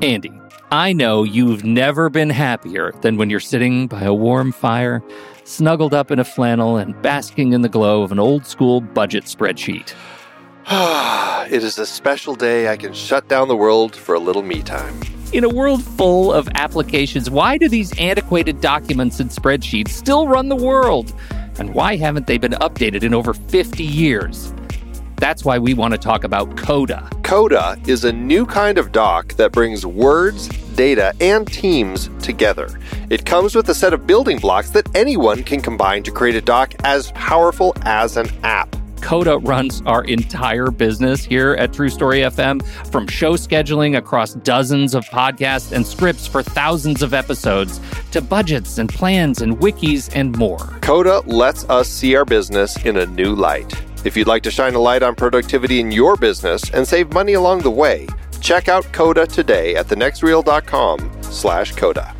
Andy, I know you've never been happier than when you're sitting by a warm fire, snuggled up in a flannel and basking in the glow of an old-school budget spreadsheet. It is a special day I can shut down the world for a little me time. In a world full of applications, why do these antiquated documents and spreadsheets still run the world? And why haven't they been updated in over 50 years? That's why we want to talk about Coda. Coda is a new kind of doc that brings words, data, and teams together. It comes with a set of building blocks that anyone can combine to create a doc as powerful as an app. Coda runs our entire business here at True Story FM, from show scheduling across dozens of podcasts and scripts for thousands of episodes, to budgets and plans and wikis and more. Coda lets us see our business in a new light. If you'd like to shine a light on productivity in your business and save money along the way, check out Coda today at thenextreel.com/Coda.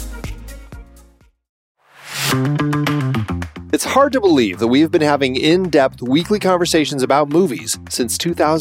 It's hard to believe that we've been having in-depth weekly conversations about movies since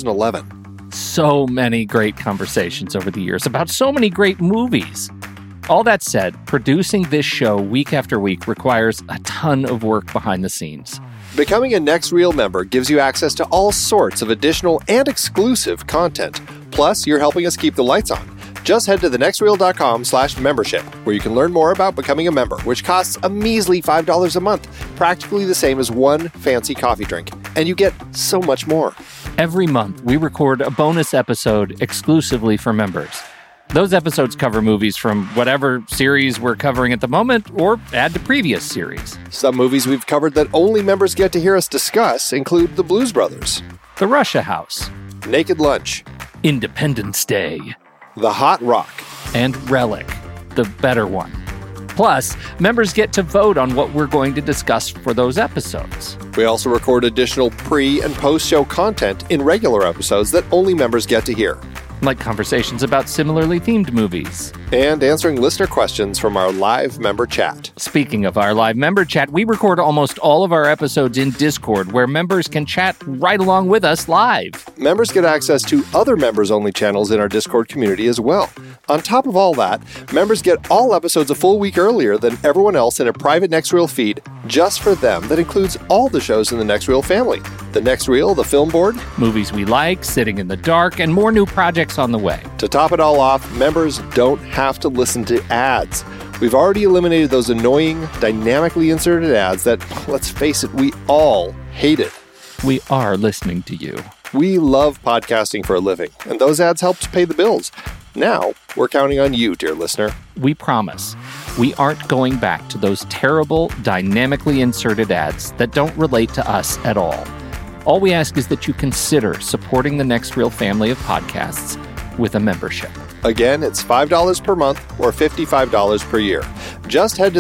2011. So many great conversations over the years about so many great movies. All that said, producing this show week after week requires a ton of work behind the scenes. Becoming a Next Reel member gives you access to all sorts of additional and exclusive content. Plus, you're helping us keep the lights on. Just head to thenextreel.com/membership, where you can learn more about becoming a member, which costs a measly $5 a month, practically the same as one fancy coffee drink. And you get so much more. Every month, we record a bonus episode exclusively for members. Those episodes cover movies from whatever series we're covering at the moment, or add to previous series. Some movies we've covered that only members get to hear us discuss include The Blues Brothers, The Russia House, Naked Lunch, Independence Day, The Hot Rock, and Relic, the better one. Plus, members get to vote on what we're going to discuss for those episodes. We also record additional pre- and post-show content in regular episodes that only members get to hear, like conversations about similarly themed movies. And answering listener questions from our live member chat. Speaking of our live member chat, we record almost all of our episodes in Discord, where members can chat right along with us live. Members get access to other members-only channels in our Discord community as well. On top of all that, members get all episodes a full week earlier than everyone else in a private Next Reel feed just for them that includes all the shows in the Next Reel family. The Next Reel, the Film Board, movies we like, Sitting in the Dark, and more new projects on the way. To top it all off, members don't have to listen to ads. We've already eliminated those annoying, dynamically inserted ads that, let's face it, we all hated. We are listening to you. We love podcasting for a living, and those ads help to pay the bills. Now, we're counting on you, dear listener. We promise we aren't going back to those terrible, dynamically inserted ads that don't relate to us at all. All we ask is that you consider supporting the Next Reel family of podcasts with a membership. Again, it's $5 per month or $55 per year. Just head to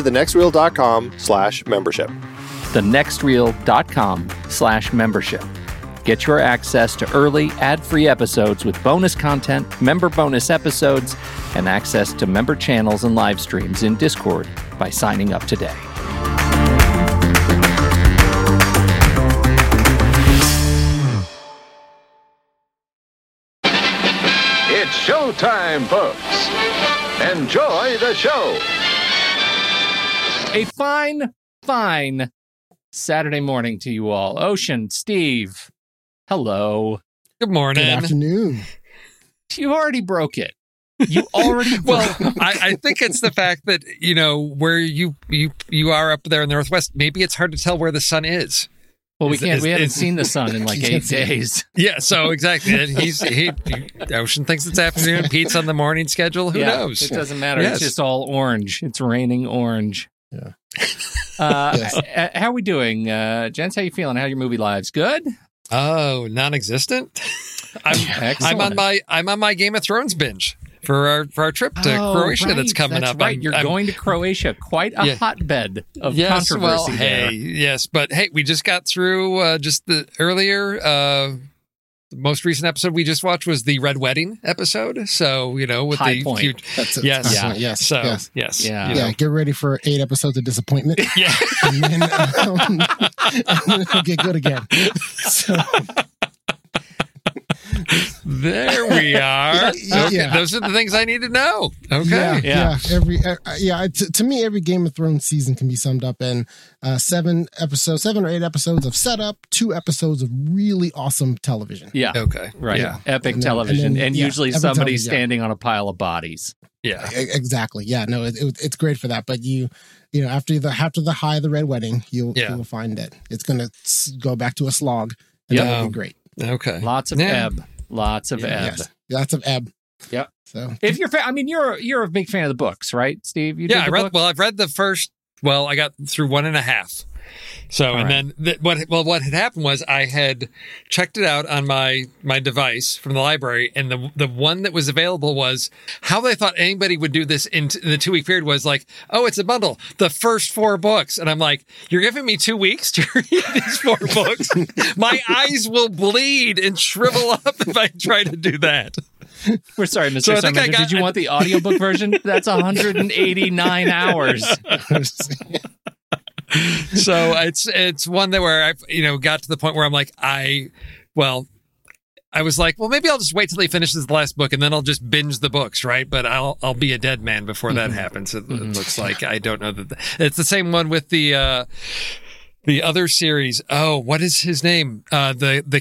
thenextreel.com/membership. thenextreel.com/membership. Get your access to early, ad-free episodes with bonus content, member bonus episodes, and access to member channels and live streams in Discord by signing up today. It's showtime, folks. Enjoy the show. A fine Saturday morning to you all. Ocean, Steve, hello. Good morning. Good afternoon. You already broke it. You already Well, I think it's the fact that, you know, where you are up there in the Northwest, maybe it's hard to tell where the sun is. Well, we haven't seen the sun in like 8 days. Yeah, so exactly. And Ocean thinks it's afternoon. Pete's on the morning schedule. Who knows? It doesn't matter. Yes. It's just all orange. It's raining orange. Yeah. Yes. How are we doing? Gents, how you feeling? How are your movie lives? Good? Oh, non-existent? I'm on my Game of Thrones binge for our trip to Croatia that's coming up. Right. You're going to Croatia, quite a hotbed of controversy. Well, there. But we just got through just the earlier. The most recent episode we just watched was the Red Wedding episode. So, you know, with High the point. cute. That's it. Yes. Yeah. Yes. So, yes. Yeah. You know. Yeah. Get ready for 8 episodes of disappointment. Yeah. And then it'll get good again. So. There we are. Okay. Yeah. Those are the things I need to know. Okay. Yeah. To me, every Game of Thrones season can be summed up in 7 or 8 episodes of setup, 2 episodes of really awesome television. Yeah. Okay. Right. Yeah. Epic And then- television. and then, And yeah, usually epic somebody television, yeah. standing on a pile of bodies. Yeah. Exactly. Yeah. No, it's great for that. But you know, after the high of the Red Wedding, you will find that it's going to go back to a slog, and that will be great. Okay. Lots of ebb. Lots of ebb. Yes, lots of ebb. Yep. So If you're, you're a big fan of the books, right, Steve? You did Yeah, the books? I've read the first. Well, I got through 1.5. So, and then what had happened was I had checked it out on my device from the library, and the one that was available was how they thought anybody would do this in the 2-week period was like, oh, it's a bundle, the first 4 books, and I'm like, you're giving me 2 weeks to read these 4 books? My eyes will bleed and shrivel up if I try to do that. We're sorry, Mr. So I think Summerson. Did you want the audiobook version? That's 189 hours. So it's one that where I've got to the point where I'm like I was like, well, maybe I'll just wait till he finishes the last book and then I'll just binge the books, right? But I'll be a dead man before that happens. It looks like I don't know that it's the same one with the other series. Oh, what is his name? The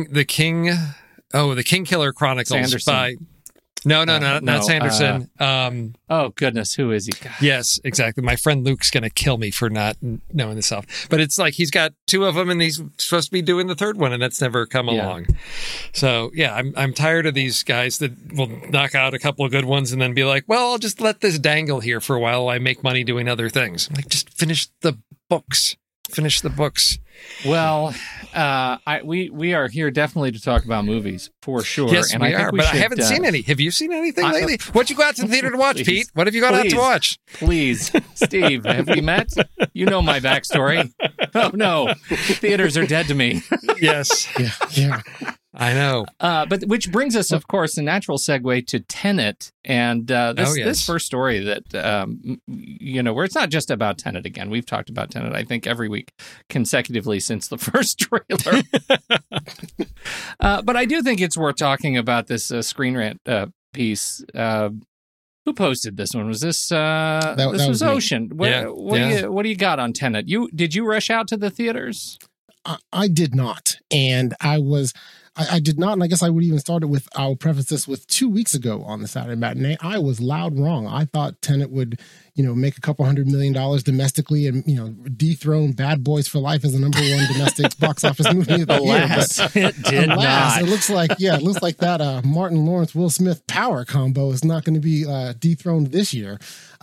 King Killer Chronicles Sanderson. by. No, not Sanderson. Oh, goodness. Who is he? God. Yes, exactly. My friend Luke's going to kill me for not knowing this off. But it's like he's got 2 of them and he's supposed to be doing the 3rd one and that's never come along. So, yeah, I'm tired of these guys that will knock out a couple of good ones and then be like, well, I'll just let this dangle here for a while while I make money doing other things. I'm like, just finish the books. Finish the books. Well, we are here definitely to talk about movies for sure. Yes, and we I think are, we but I should, haven't seen any. Have you seen anything lately? What'd you go out to the theater to watch, Please. Pete? What have you gone out to watch? Please, Steve, have we met? You know my backstory. Oh, no. Theaters are dead to me. Yes, yeah. I know. But which brings us, of course, a natural segue to Tenet. And this first story that, where it's not just about Tenet again. We've talked about Tenet, I think, every week consecutively since the first trailer. But I do think it's worth talking about this Screen Rant piece. Who posted this one? Was this? This was Ocean. What do you got on Tenet? Did you rush out to the theaters? I did not, and I did not, and I guess I would even start it with, I'll preface this with 2 weeks ago on the Saturday matinee, I was loud wrong. I thought Tenet would, make a couple $100 million domestically and, dethrone Bad Boys for Life as the #1 domestic box office movie of the year. But it did not. It looks like that Martin Lawrence, Will Smith power combo is not going to be dethroned this year.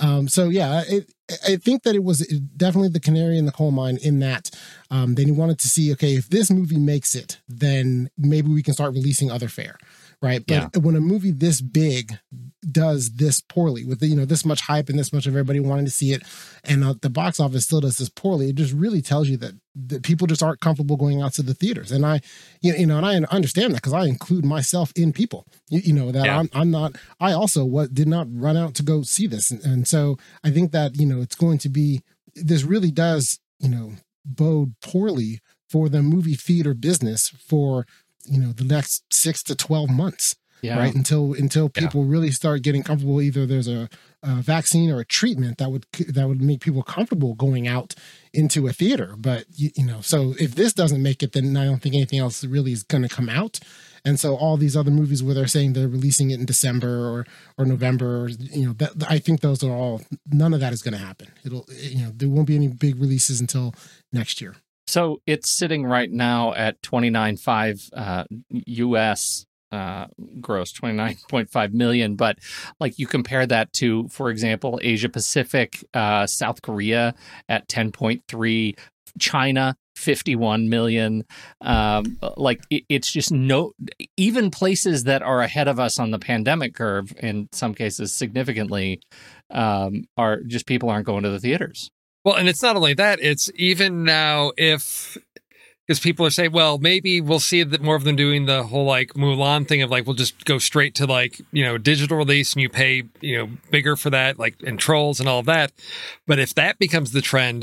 I think that it was definitely the canary in the coal mine in that they wanted to see, okay, if this movie makes it, then maybe we can start releasing other fare, right? But when a movie this big does this poorly with this much hype and this much of everybody wanting to see it, and the box office still does this poorly, it just really tells you that people just aren't comfortable going out to the theaters. And I understand that because I include myself in people, I'm not. I also did not run out to go see this, and so I think that it's going to be. This really does bode poorly for the movie theater business for the next 6 to 12 months. Yeah. Right. Until people really start getting comfortable, either there's a vaccine or a treatment that would make people comfortable going out into a theater. But, so if this doesn't make it, then I don't think anything else really is going to come out. And so all these other movies where they're saying they're releasing it in December or November, I think those are all, none of that is going to happen. There won't be any big releases until next year. So it's sitting right now at 29.5 US gross, 29.5 million. But like you compare that to, for example, Asia Pacific, South Korea at 10.3, China 51 million. It's just even places that are ahead of us on the pandemic curve, in some cases significantly, are just people aren't going to the theaters. Well, and it's not only that, it's even now because people are saying, well, maybe we'll see that more of them doing the whole like Mulan thing of like, we'll just go straight to like, digital release and you pay, bigger for that, like, and Trolls and all of that. But if that becomes the trend,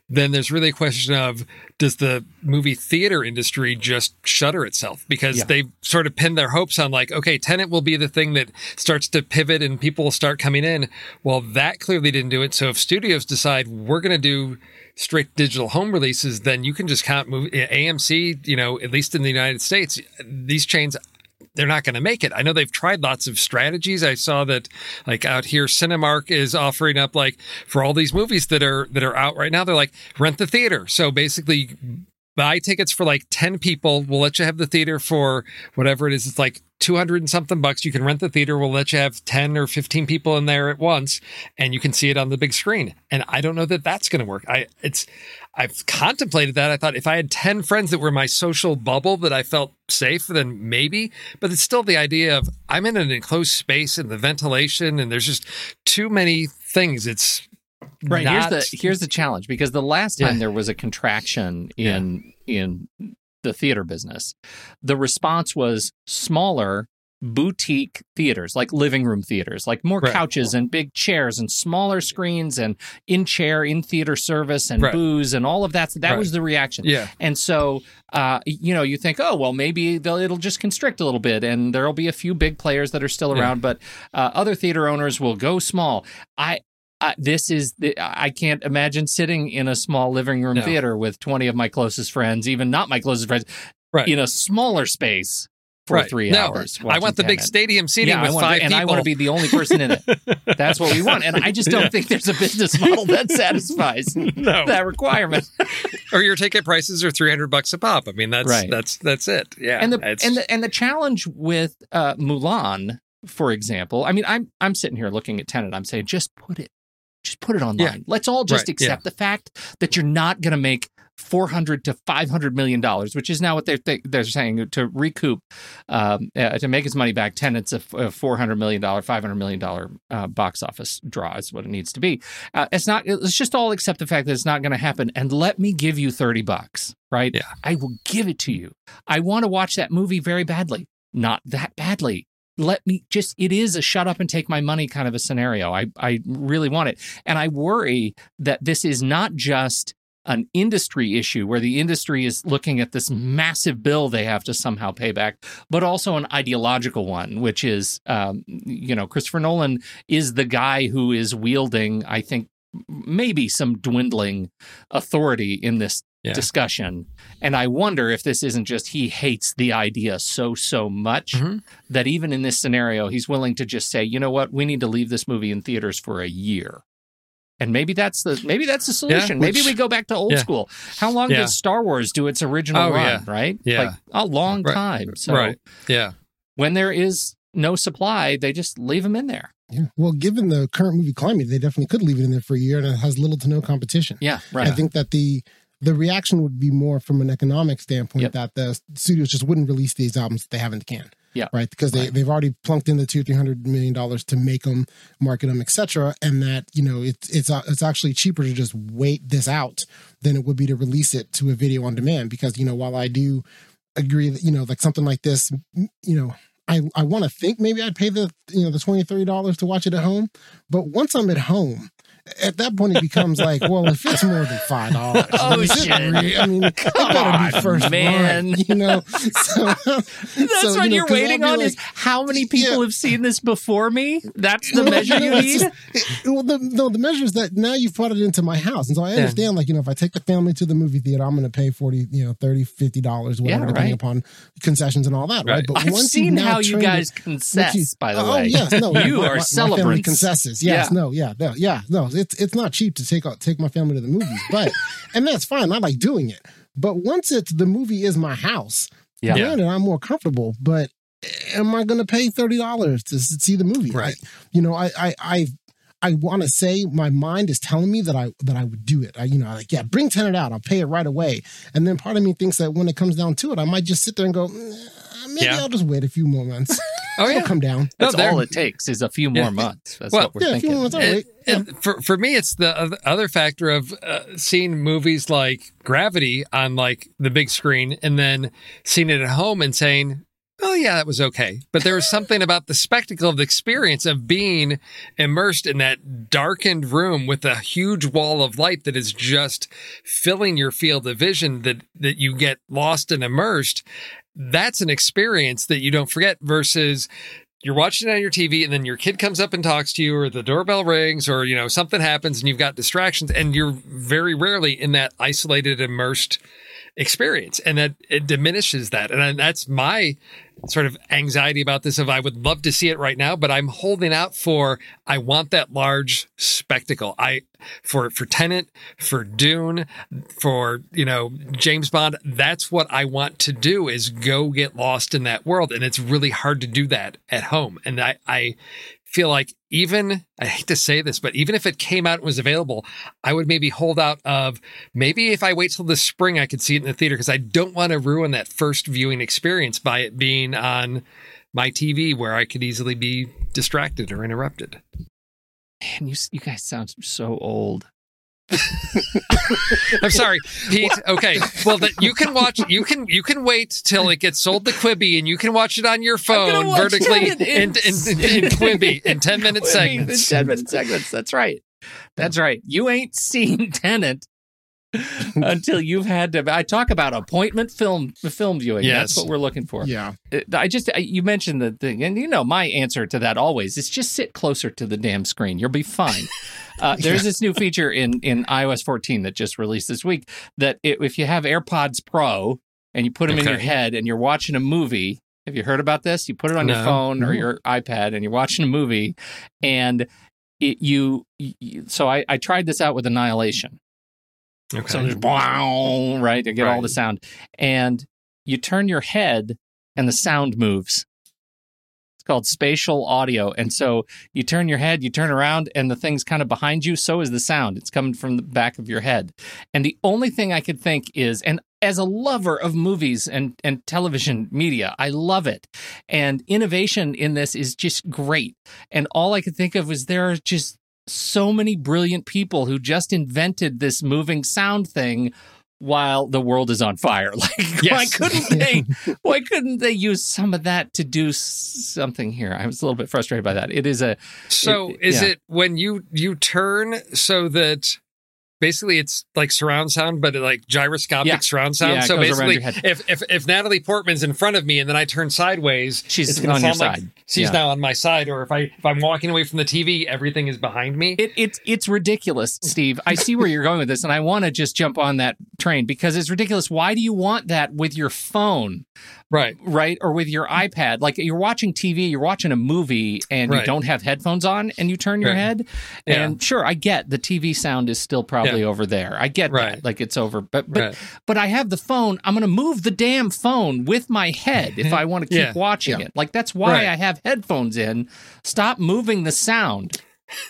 then there's really a question of, does the movie theater industry just shutter itself? Because they've sort of pinned their hopes on like, okay, Tenet will be the thing that starts to pivot and people will start coming in. Well, that clearly didn't do it. So if studios decide we're going to do straight digital home releases, then you can just count AMC, at least in the United States, these chains, they're not going to make it. I know they've tried lots of strategies. I saw that like out here, Cinemark is offering up like for all these movies that are out right now, they're like rent the theater. So basically buy tickets for like 10 people. We'll let you have the theater for whatever it is. It's like 200 and something bucks. You can rent the theater. We'll let you have 10 or 15 people in there at once and you can see it on the big screen. And I don't know that that's going to work. I've contemplated that. I thought if I had 10 friends that were my social bubble that I felt safe, then maybe, but it's still the idea of I'm in an enclosed space and the ventilation and there's just too many things. It's right. Here's the challenge, because the last time there was a contraction in the theater business, the response was smaller boutique theaters, like living room theaters, like more couches and big chairs and smaller screens and in theater service and booze and all of that. That was the reaction. Yeah. And so, you think, oh, well, maybe it'll just constrict a little bit and there'll be a few big players that are still around, but other theater owners will go small. I can't imagine sitting in a small living room theater with 20 of my closest friends, even not my closest friends, in a smaller space for 3 hours. I want the big stadium seating with 5 people. And I want to be the only person in it. That's what we want. And I just don't think there's a business model that satisfies that requirement. Or your ticket prices are $300 a pop. I mean, that's it. Yeah. And the challenge with Mulan, for example, I mean, I'm sitting here looking at Tenet. I'm saying, just put it online. Yeah. Let's all just accept the fact that you're not going to make $400 to $500 million, which is now what they're saying to recoup, to make its money back. Tenet's a $400 million, $500 million box office draw is what it needs to be. Let's just all accept the fact that it's not going to happen. And let me give you $30, right? Yeah. I will give it to you. I want to watch that movie very badly. Not that badly. It is a shut up and take my money kind of a scenario. I really want it. And I worry that this is not just an industry issue where the industry is looking at this massive bill they have to somehow pay back, but also an ideological one, which is, Christopher Nolan is the guy who is wielding, I think, maybe some dwindling authority in this discussion. And I wonder if this isn't just he hates the idea so much that even in this scenario, he's willing to just say, you know what, we need to leave this movie in theaters for a year. And maybe that's the solution. Maybe we go back to old school. How long did Star Wars do its original run, right? Yeah. Like a long time. So when there is no supply, they just leave them in there. Yeah. Well, given the current movie climate, they definitely could leave it in there for a year and it has little to no competition. Yeah, right. I think that the reaction would be more from an economic standpoint that the studios just wouldn't release these albums that they have in the can. Yeah. Right. Because they've already plunked in the $200-300 million to make them, market them, etc. And that, it's actually cheaper to just wait this out than it would be to release it to a video on demand. Because, while I do agree that, like something like this, I want to think maybe I'd pay the $20-30 to watch it at home. But once I'm at home, at that point, it becomes like, well, if it's more than $5, oh shit! I mean, it better be first man. Run, So that's what you're waiting on is how many people have seen this before me. That's the measure you need. The measure is that now you've brought it into my house, and so I understand. Like, if I take the family to the movie theater, I'm going to pay $40, $30-50, whatever, depending upon concessions and all that, right? But I've seen how you guys concess. By the way, oh yes, no, you are celebrants. Concesses, yes, no. It's not cheap to take my family to the movies, but and that's fine. I like doing it. But once the movie is my house, granted, I'm more comfortable. But am I going to pay $30 to see the movie? Right. I want to say my mind is telling me that I would do it. Bring Tenet out. I'll pay it right away. And then part of me thinks that when it comes down to it, I might just sit there and go, maybe I'll just wait a few more months. It'll come down. That's all it takes is a few more months. That's what we're thinking. A few more months, I'll wait. And for me, it's the other factor of seeing movies like Gravity on like the big screen and then seeing it at home and saying, oh yeah, that was okay. But there was something about the spectacle of the experience of being immersed in that darkened room with a huge wall of light that is just filling your field of vision, that you get lost and immersed. That's an experience that you don't forget versus you're watching it on your TV and then your kid comes up and talks to you, or the doorbell rings, or, something happens and you've got distractions, and you're very rarely in that isolated, immersed experience. And that it diminishes that. And that's my sort of anxiety about this, of I would love to see it right now, but I'm holding out for, I want that large spectacle. For Tenet, for Dune, for, James Bond, that's what I want to do, is go get lost in that world. And it's really hard to do that at home. And I feel like, even, I hate to say this, but even if it came out and was available, I would maybe hold out of, maybe if I wait till the spring, I could see it in the theater, because I don't want to ruin that first viewing experience by it being on my TV where I could easily be distracted or interrupted. Man, you guys sound so old. I'm sorry, Pete. Okay, well, you can watch. You can wait till it gets sold to Quibi, and you can watch it on your phone vertically in Quibi in 10-minute segments. 10-minute segments. That's right. That's right. You ain't seen Tenet until you've had to. I talk about appointment film viewing. Yes. That's what we're looking for. Yeah. You mentioned the thing, and my answer to that always is just sit closer to the damn screen. You'll be fine. There's this new feature in iOS 14 that just released this week that if you have AirPods Pro and you put them in your head and you're watching a movie, have you heard about this? You put it on your phone or your iPad and you're watching a movie, and so I tried this out with Annihilation. Okay. So there's wow, right? You get all the sound. And you turn your head and the sound moves. It's called spatial audio. And so you turn your head, you turn around, and the thing's kind of behind you. So is the sound. It's coming from the back of your head. And the only thing I could think is, and as a lover of movies and television media, I love it. And innovation in this is just great. And all I could think of was there are just so many brilliant people who just invented this moving sound thing while the world is on fire. Like, yes. why couldn't they use some of that to do something here? I was a little bit frustrated by that. Is it when you turn so that basically it's like surround sound, but like gyroscopic surround sound. Yeah, so basically, if Natalie Portman's in front of me and then I turn sideways, she's on your side. Like she's now on my side. Or if I'm walking away from the TV, everything is behind me. It's ridiculous, Steve. I see where you're going with this, and I want to just jump on that train because it's ridiculous. Why do you want that with your phone? Right. Or with your iPad. Like you're watching TV, you're watching a movie, and you don't have headphones on, and you turn your head. Yeah. And sure, I get the TV sound is still probably over there. I get that. Like it's over. But I have the phone. I'm going to move the damn phone with my head if I want to keep watching it. Like that's why I have headphones in. Stop moving the sound.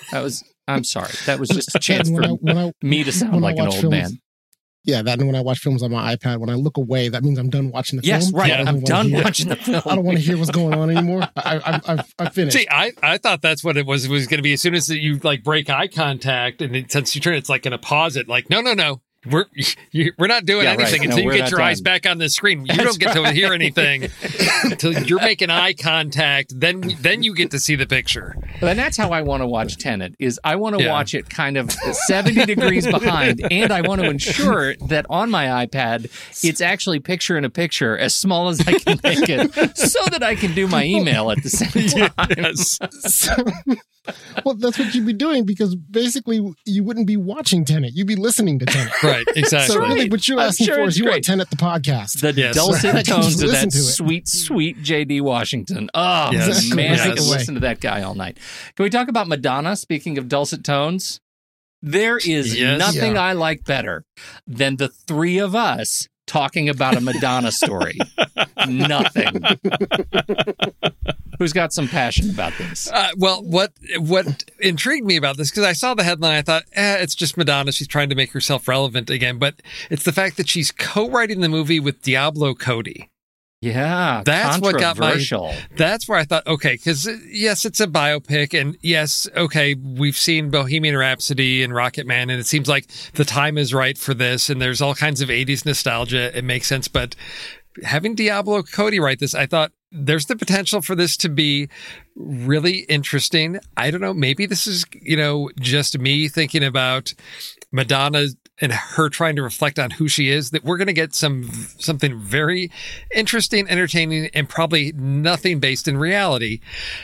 I'm sorry. That was just a chance for me to sound like an old man. Yeah, that when I watch films on my iPad, when I look away, that means I'm done watching the film. Yes, right. I'm done watching the film. I don't want to hear what's going on anymore. I've finished. See, I thought that's what it was going to be. As soon as you like break eye contact, and since you turn, it's like going to pause it. Like, no. We're not doing anything until you get your eyes back on the screen. You don't get to hear anything until you're making eye contact. Then you get to see the picture. And that's how I want to watch Tenet. Is I want to watch it kind of 70 degrees behind, and I want to ensure that on my iPad it's actually picture in a picture as small as I can make it, so that I can do my email at the same time. Yes. Well, that's what you'd be doing, because basically you wouldn't be watching Tenet. You'd be listening to Tenet. Right, exactly. So really what you're asking for is you want Tenet the podcast. The dulcet tones of that sweet J.D. Washington. Oh, man, I can listen to that guy all night. Can we talk about Madonna, speaking of dulcet tones? There is nothing I like better than the three of us talking about a Madonna story. Nothing. Who's got some passion about this? Well, what intrigued me about this, because I saw the headline, I thought, it's just Madonna. She's trying to make herself relevant again. But it's the fact that she's co-writing the movie with Diablo Cody. Yeah, that's what got that's where I thought, okay, because yes, it's a biopic, and yes, okay, we've seen Bohemian Rhapsody and Rocket Man, and it seems like the time is right for this, and there's all kinds of 80s nostalgia. It makes sense, but having Diablo Cody write this, I thought there's the potential for this to be really interesting. I don't know. Maybe this is, just me thinking about Madonna and her trying to reflect on who she is, that we're going to get something very interesting, entertaining, and probably nothing based in reality.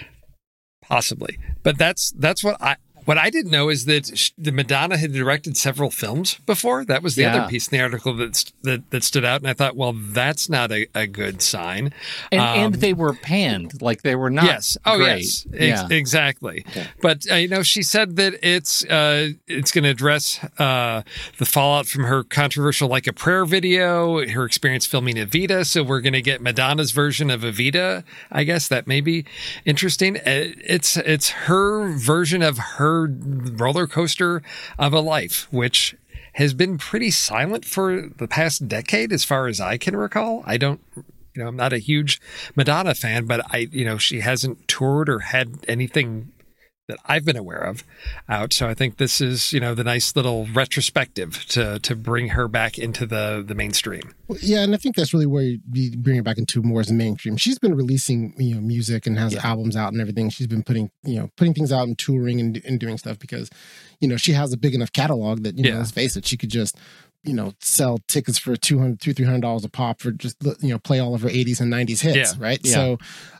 Possibly. But that's what I didn't know is that the Madonna had directed several films before. That was the other piece in the article that stood out. And I thought, well, that's not a good sign. And they were panned. Like they were not great. Yes. Exactly. Okay. But, she said that it's going to address the fallout from her controversial Like a Prayer video, her experience filming Evita. So we're going to get Madonna's version of Evita. I guess that may be interesting. It's her version of her roller coaster of a life, which has been pretty silent for the past decade, as far as I can recall. I don't, I'm not a huge Madonna fan, but she hasn't toured or had anything that I've been aware of out. So I think this is, the nice little retrospective to bring her back into the mainstream. Well, yeah, and I think that's really where you bring it back into more as a mainstream. She's been releasing, music and has albums out and everything. She's been putting things out and touring and doing stuff because, she has a big enough catalog that, let's face it, she could just sell tickets for $200-$300 a pop for just, play all of her 80s and 90s hits. Right. Yeah.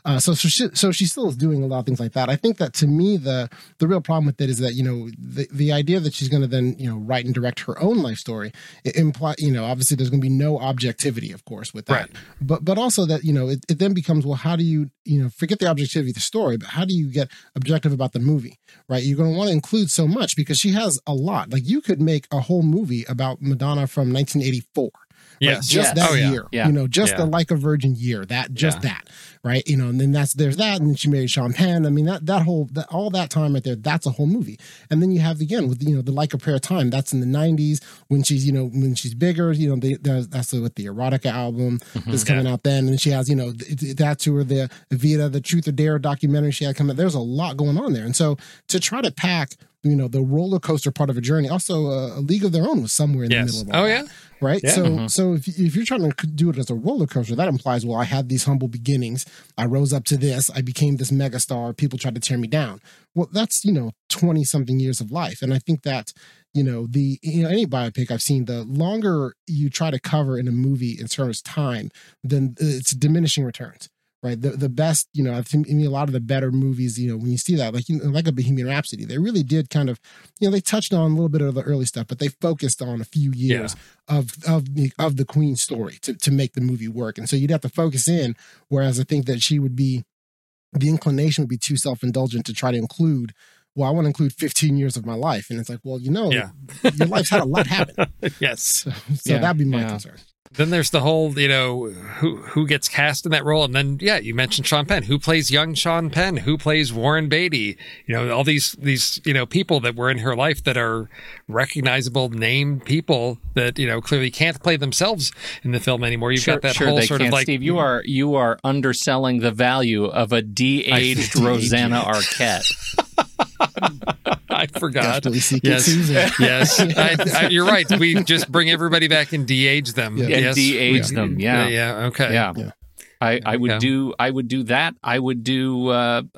So she still is doing a lot of things like that. I think that to me, the real problem with it is that, the idea that she's going to then, write and direct her own life story, it implies, obviously there's going to be no objectivity, of course, with that. Right. But also that, it then becomes, well, how do you, forget the objectivity of the story, but how do you get objective about the movie, right? You're going to want to include so much because she has a lot. Like you could make a whole movie about Madonna from 1984. Yes. Right? Just that year, the Like a Virgin year, that, right? And then there's that, and then she married Sean Penn. I mean, all that time right there, that's a whole movie. And then you have again with the Like a Prayer time, that's in the 90s when she's bigger. That's with the Erotica album that's coming out then, and she has that tour, the Evita, the Truth or Dare documentary she had coming. There's a lot going on there, and so to try to pack the roller coaster part of a journey. Also, A League of Their Own was somewhere in the middle of all that. Right? Yeah. So if you're trying to do it as a roller coaster, that implies, well, I had these humble beginnings. I rose up to this. I became this megastar. People tried to tear me down. Well, that's, 20-something years of life. And I think that, any biopic I've seen, the longer you try to cover in a movie in terms of time, then it's diminishing returns. Right. The best, I think a lot of the better movies, when you see that, like a Bohemian Rhapsody, they really did kind of, they touched on a little bit of the early stuff, but they focused on a few years of the Queen story to make the movie work. And so you'd have to focus in. Whereas I think that the inclination would be too self-indulgent to try to include, well, I want to include 15 years of my life. And it's like, well, your life's had a lot happen. Yes. So that'd be my concern. Then there's the whole, who gets cast in that role. And then, you mentioned Sean Penn. Who plays young Sean Penn? Who plays Warren Beatty? All these people that were in her life that are recognizable name people that, clearly can't play themselves in the film anymore. You've got that whole sort of like... Steve, you are underselling the value of a de-aged Rosanna Arquette. I forgot. Yes. You're right. We just bring everybody back and de-age them. Yeah. Yes. De-age them. Yeah. Yeah. Okay. Yeah. I would do that. I would do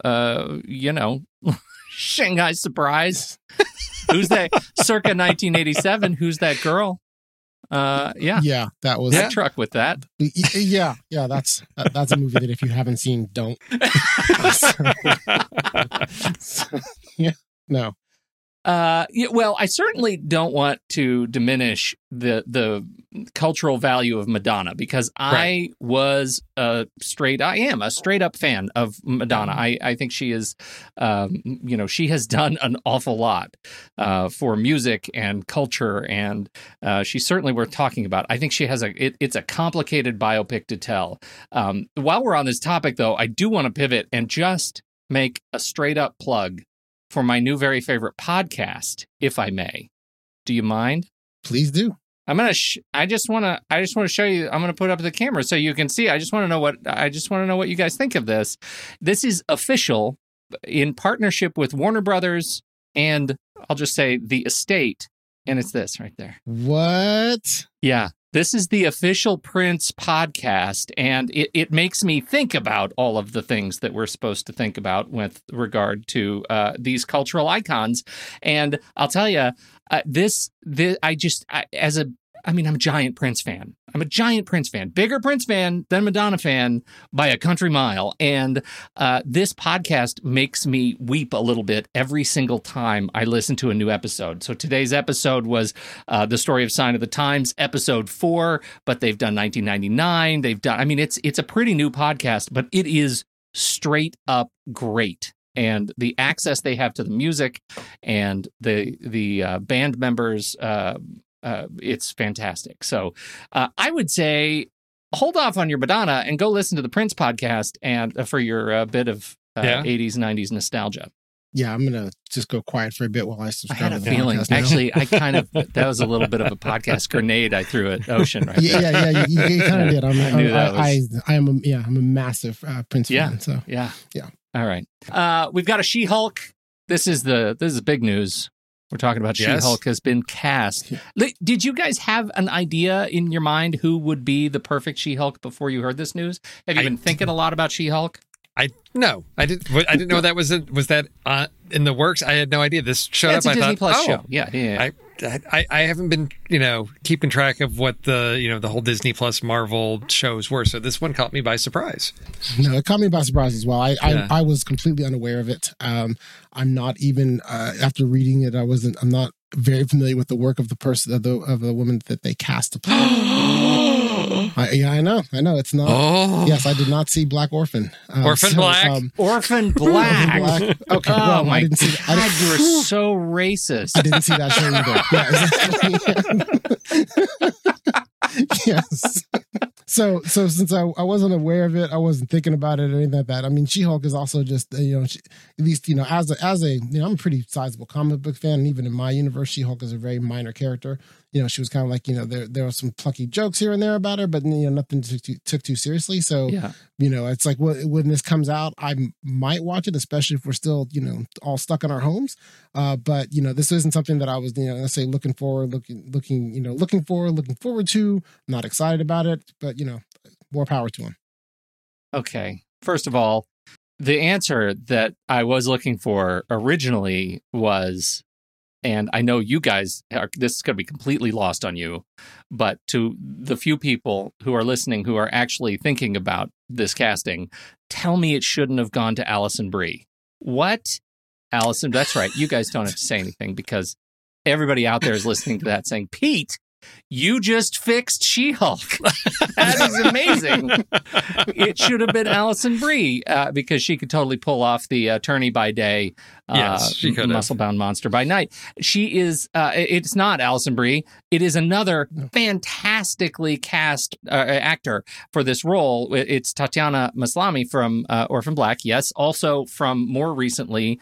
Shanghai Surprise. Who's that? Circa 1987. Who's that girl? Yeah, that was a truck with that. Yeah, that's a movie that if you haven't seen, don't. No. Well, I certainly don't want to diminish the cultural value of Madonna because I am a straight up fan of Madonna. I think she is, she has done an awful lot for music and culture, and she's certainly worth talking about. I think she has it's a complicated biopic to tell. While we're on this topic, though, I do want to pivot and just make a straight up plug for my new very favorite podcast, if I may. Do you mind? Please do. I just want to show you. I'm going to put up the camera so you can see. I just want to know what you guys think of this. This is official in partnership with Warner Brothers and I'll just say the estate, and it's this right there. What? Yeah. This is the official Prince podcast, and it makes me think about all of the things that we're supposed to think about with regard to these cultural icons. And I'll tell you, I'm a giant Prince fan. I'm a giant Prince fan, bigger Prince fan than Madonna fan by a country mile. And this podcast makes me weep a little bit every single time I listen to a new episode. So today's episode was The Story of Sign of the Times, episode 4, but they've done 1999. It's a pretty new podcast, but it is straight up great. And the access they have to the music and the band members, it's fantastic. So I would say hold off on your Madonna and go listen to the Prince podcast and for your bit of 80s, 90s nostalgia. Yeah, I'm going to just go quiet for a bit while I subscribe. I had a feeling. Actually, that was a little bit of a podcast grenade I threw at Ocean right there. Yeah, you kind of did. I'm a massive Prince fan. So yeah. All right. We've got a She-Hulk. This is big news. We're talking about She-Hulk has been cast. Did you guys have an idea in your mind who would be the perfect She-Hulk before you heard this news? Have you been thinking a lot about She-Hulk? No, I didn't know that was that in the works. I had no idea this showed up. It's a Disney Plus show. Yeah. I haven't been, keeping track of what the whole Disney Plus Marvel shows were. So this one caught me by surprise. No, it caught me by surprise as well. I was completely unaware of it. I'm not even after reading it. I'm not very familiar with the work of the person of the woman that they cast to play. I know. It's not. Oh. Yes, I did not see Black Orphan. Orphan Black. Orphan Black. Okay. Oh I didn't see that. God, you were so racist. I didn't see that show either. Yeah, exactly. Yes. So since I wasn't aware of it, I wasn't thinking about it or anything like that. I mean, She-Hulk is also just at least as a I'm a pretty sizable comic book fan, and even in my universe, She-Hulk is a very minor character. She was kind of like there were some plucky jokes here and there about her, but nothing took too seriously. So it's like when this comes out, I might watch it, especially if we're still all stuck in our homes. But this isn't something that I was let's say looking forward to. I'm not excited about it, but more power to him. Okay. First of all, the answer that I was looking for originally was, and I know you guys this is going to be completely lost on you, but to the few people who are listening who are actually thinking about this casting, tell me it shouldn't have gone to Alison Brie. What? Alison, that's right. You guys don't have to say anything because everybody out there is listening to that saying, Pete, you just fixed She-Hulk. That is amazing. It should have been Alison Brie because she could totally pull off the attorney by day, muscle-bound monster by night. She is. It's not Alison Brie. It is another fantastically cast actor for this role. It's Tatiana Maslany from Orphan Black. Yes, also from more recently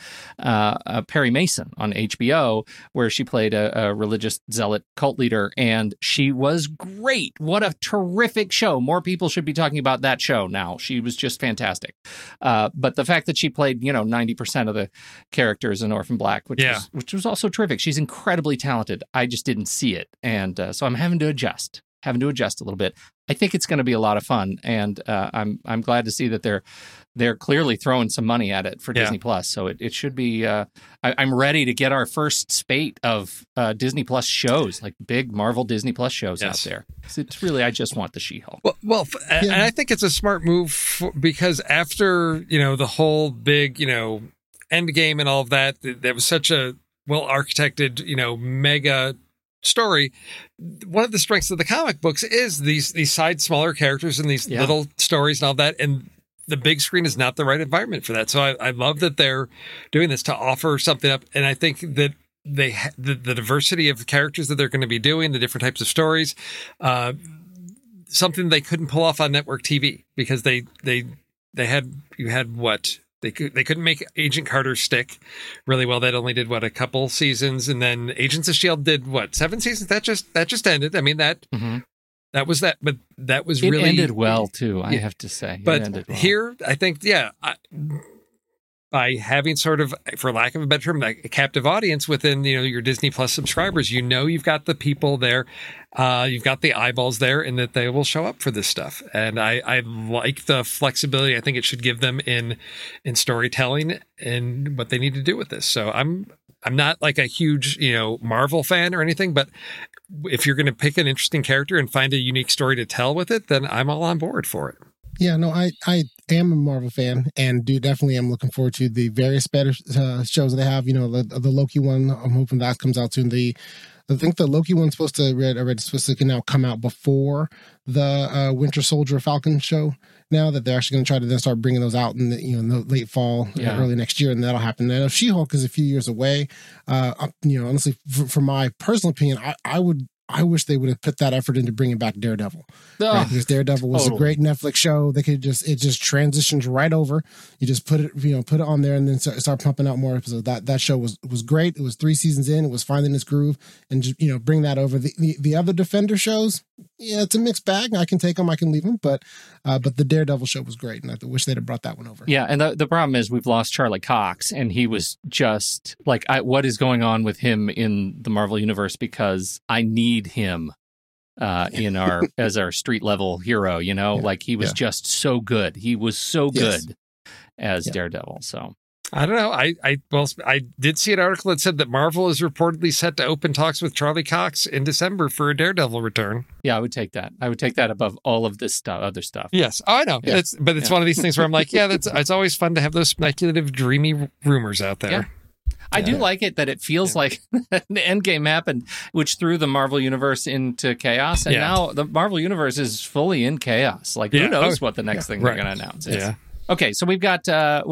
Perry Mason on HBO, where she played a religious zealot cult leader. And she was great. What a terrific show. More people should be talking about that show now. She was just fantastic. But the fact that she played, 90% of the characters in Orphan Black, which was also terrific. She's incredibly talented. I just didn't see it. And so I'm having to adjust a little bit. I think it's going to be a lot of fun. And I'm glad to see that they're clearly throwing some money at it for Disney Plus. So it should be, I'm ready to get our first spate of Disney Plus shows, like big Marvel Disney Plus shows out there. It's really, I just want the She-Hulk. Well, and I think it's a smart move because after, the whole big, Endgame and all of that, there was such a well-architected, mega story. One of the strengths of the comic books is these side smaller characters and these little stories and all that. And the big screen is not the right environment for that. So I love that they're doing this to offer something up. And I think that the diversity of the characters that they're going to be doing, the different types of stories, something they couldn't pull off on network TV because they couldn't make Agent Carter stick really well. That only did a couple seasons, and then Agents of S.H.I.E.L.D. did 7 seasons? That just ended. I mean that was that, but that was really ended well too. I have to say, but here I think by having sort of, for lack of a better term, like a captive audience within, your Disney Plus subscribers, you've got the people there, you've got the eyeballs there, and that they will show up for this stuff. And I like the flexibility I think it should give them in storytelling and what they need to do with this. So I'm not like a huge, Marvel fan or anything, but if you're going to pick an interesting character and find a unique story to tell with it, then I'm all on board for it. Yeah, no, I am a Marvel fan and definitely am looking forward to the various better shows they have. The Loki one, I'm hoping that comes out soon. I think the Loki one's supposed to now come out before the Winter Soldier Falcon show. Now that they're actually going to try to then start bringing those out in the late fall, early next year, and that'll happen. I know She-Hulk is a few years away. Honestly, for my personal opinion, I wish they would have put that effort into bringing back Daredevil. Right? Because Daredevil was a great Netflix show. They could it just transitions right over. You just put it on there and then start pumping out more episodes. That show was great. It was 3 seasons in. It was finding its groove and just, bring that over. The other Defender shows, it's a mixed bag. I can take them, I can leave them, but the Daredevil show was great, and I wish they'd have brought that one over. Yeah, and the problem is we've lost Charlie Cox, and he was just like, what is going on with him in the Marvel universe? Because I need him as our street level hero. Like he was just so good. He was so good as Daredevil. So. I don't know. I did see an article that said that Marvel is reportedly set to open talks with Charlie Cox in December for a Daredevil return. Yeah, I would take that. I would take that above all of this other stuff. Yes. Oh, I know. Yeah. It's one of these things where I'm like, it's always fun to have those speculative, dreamy rumors out there. Yeah. I do like it that it feels like the Endgame happened, which threw the Marvel Universe into chaos. And now the Marvel Universe is fully in chaos. Like, who knows what the next thing they're going to announce is. Yeah. Okay, so we've got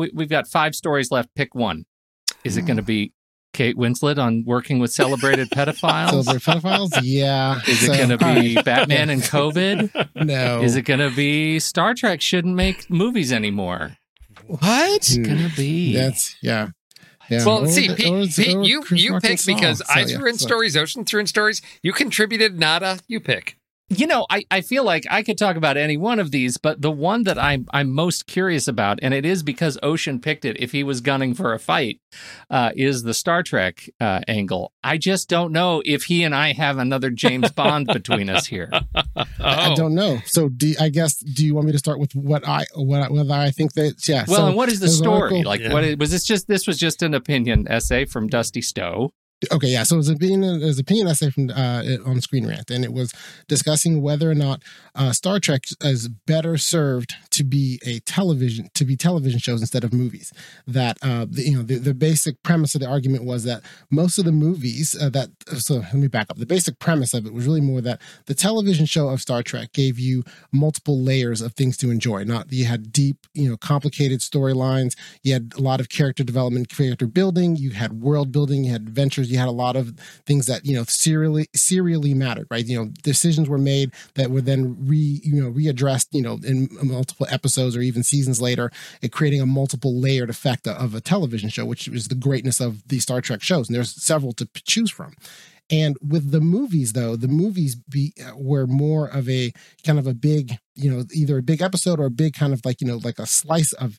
5 stories left. Pick one. Is it going to be Kate Winslet on working with celebrated pedophiles? Celebrated pedophiles? Yeah. Is it going to be Batman and COVID? No. Is it going to be Star Trek shouldn't make movies anymore? What? It's going to be. That's, yeah. Well, see, Pete, you pick because I threw in stories, Ocean threw in stories. You contributed, nada, you pick. I feel like I could talk about any one of these, but the one that I'm most curious about, and it is because Ocean picked it if he was gunning for a fight, is the Star Trek angle. I just don't know if he and I have another James Bond between us here. I don't know. So do you want me to start with what I think that? Yeah. Well, and what is the story? Article, This was just an opinion essay from Dusty Stowe. Okay, yeah. So it was an opinion essay from on Screen Rant, and it was discussing whether or not Star Trek is better served to be television shows instead of movies. That the basic premise of the argument was that most of the movies so let me back up. The basic premise of it was really more that the television show of Star Trek gave you multiple layers of things to enjoy. You had deep, complicated storylines. You had a lot of character development, character building. You had world building. You had adventures. You had a lot of things that serially mattered, right? Decisions were made that were then readdressed, in multiple episodes or even seasons later, it creating a multiple layered effect of a television show, which is the greatness of the Star Trek shows, and there's several to choose from. And with the movies, though, were more of a kind of a big, either a big episode or a big kind of like a slice of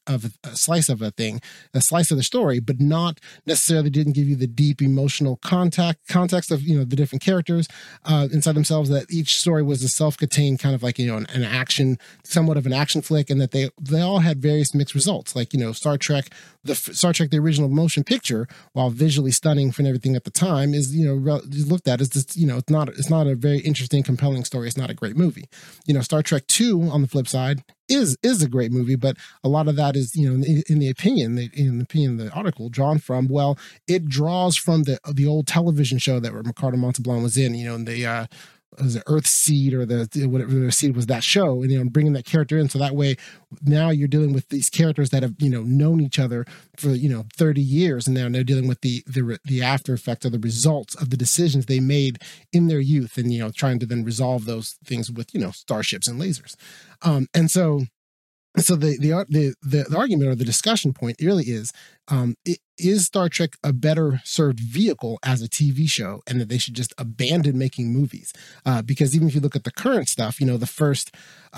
a thing, a slice of the story, but not necessarily didn't give you the deep emotional context of, the different characters inside themselves, that each story was a self-contained kind of like, an action, somewhat of an action flick, and that they all had various mixed results. Like, Star Trek, the original motion picture, while visually stunning for everything at the time, is, looked at as this, it's not a very interesting, compelling story. It's not a great movie. Star Trek 2, on the flip side, is a great movie, but a lot of that is, in the opinion of the article, drawn from, well, it draws from the old television show that Ricardo Montalban was in, the was it Earth Seed or whatever the seed was, that show, and bringing that character in, so that way now you're dealing with these characters that have known each other for 30 years, and now they're dealing with the after effect of the results of the decisions they made in their youth, and trying to then resolve those things with starships and lasers, and so the argument or the discussion point really is is Star Trek a better served vehicle as a TV show, and that they should just abandon making movies? Because even if you look at the current stuff, the first,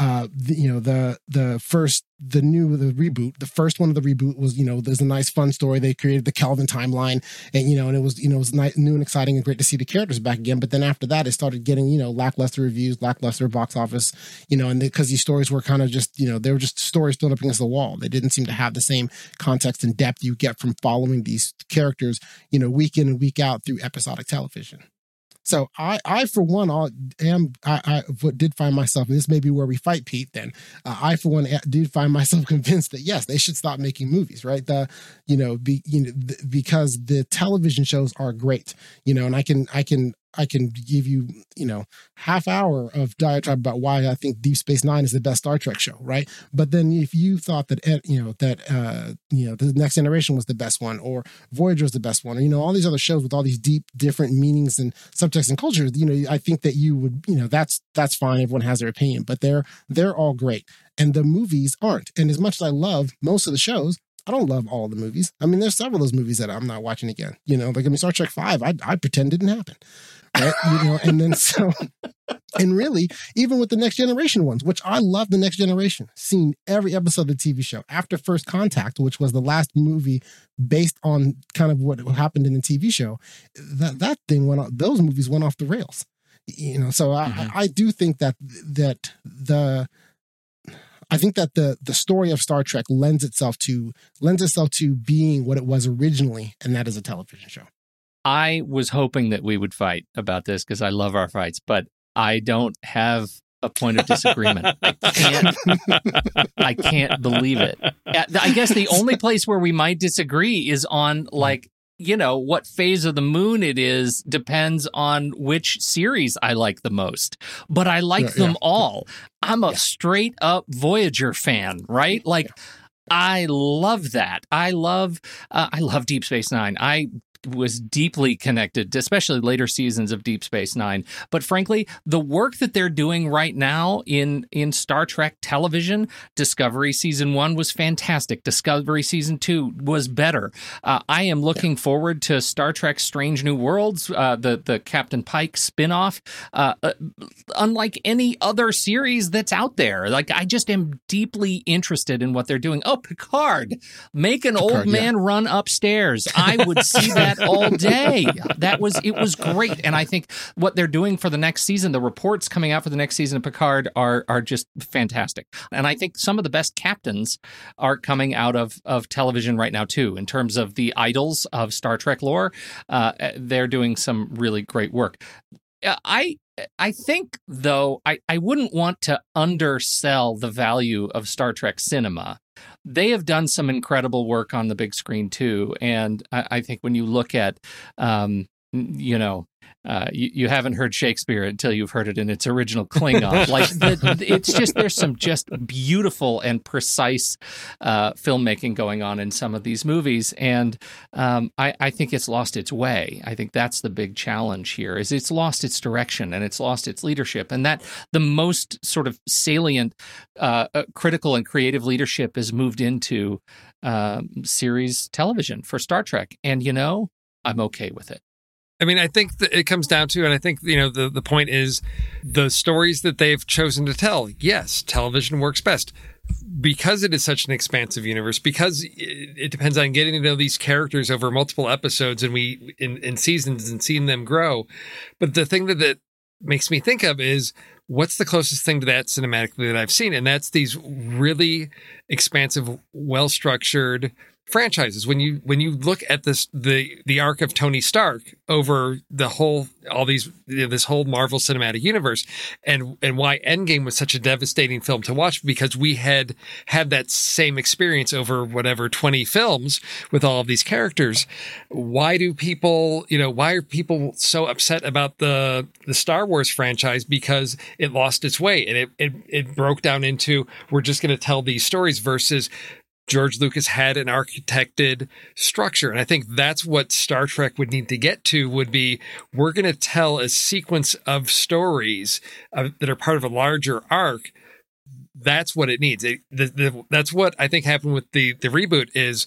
the reboot, the first one of the reboot was, there's a nice fun story. They created the Kelvin timeline, and and it was nice, new and exciting and great to see the characters back again. But then after that, it started getting lackluster reviews, lackluster box office, and because these stories were kind of just they were just stories thrown up against the wall. They didn't seem to have the same context and depth you get from following these characters week in and week out through episodic television. So I for one, I did find myself, and this may be where we fight, Pete. Then I for one did find myself convinced that yes, they should stop making movies, right? Because the television shows are great, and I can give you, half hour of diatribe about why I think Deep Space Nine is the best Star Trek show, right? But then if you thought that, the Next Generation was the best one, or Voyager is the best one, or, all these other shows with all these deep, different meanings and subjects and cultures, I think that you would, that's fine. Everyone has their opinion, but they're all great. And the movies aren't. And as much as I love most of the shows, I don't love all the movies. I mean, there's several of those movies that I'm not watching again. Star Trek 5, I pretend didn't happen. Right? And then and really, even with the Next Generation ones, which I love the Next Generation, seen every episode of the TV show after First Contact, which was the last movie based on kind of what happened in the TV show, that thing those movies went off the rails. So I do think that the story of Star Trek lends itself to being what it was originally, and that is a television show. I was hoping that we would fight about this because I love our fights, but I don't have a point of disagreement. I can't believe it. I guess the only place where we might disagree is on what phase of the moon it is depends on which series I like the most. But I like them all. I'm a straight up Voyager fan, right? I love that. I love Deep Space Nine. I was deeply connected, especially later seasons of Deep Space Nine. But frankly, the work that they're doing right now in Star Trek television, Discovery Season 1 was fantastic. Discovery Season 2 was better. I am looking forward to Star Trek Strange New Worlds, the Captain Pike spinoff, unlike any other series that's out there. I just am deeply interested in what they're doing. Oh, Picard. Make an old man run upstairs. I would see that all day. It was great. And I think what they're doing for the next season, the reports coming out for the next season of Picard are just fantastic. And I think some of the best captains are coming out of television right now too, in terms of the idols of Star Trek lore. They're doing some really great work. I think, though, I wouldn't want to undersell the value of Star Trek cinema. They have done some incredible work on the big screen, too. And I think when you look at, you haven't heard Shakespeare until you've heard it in its original Klingon. It's just, there's some just beautiful and precise filmmaking going on in some of these movies. And I think it's lost its way. I think that's the big challenge here, is it's lost its direction and it's lost its leadership. And that the most sort of salient critical and creative leadership is moved into series television for Star Trek. And, I'm okay with it. I mean, I think that it comes down to, and I think, the point is the stories that they've chosen to tell. Yes, television works best because it is such an expansive universe, because it depends on getting to know these characters over multiple episodes and in seasons and seeing them grow. But the thing that makes me think of is, what's the closest thing to that cinematically that I've seen? And that's these really expansive, well-structured franchises. When you look at the arc of Tony Stark over this whole Marvel Cinematic Universe, and why Endgame was such a devastating film to watch, because we had that same experience over 20 films with all of these characters. Why are people so upset about the Star Wars franchise? Because it lost its way, and it broke down into, we're just going to tell these stories, versus George Lucas had an architected structure. And I think that's what Star Trek would need to get to, would be, we're going to tell a sequence of stories that are part of a larger arc. That's what it needs. That's what I think happened with the reboot, is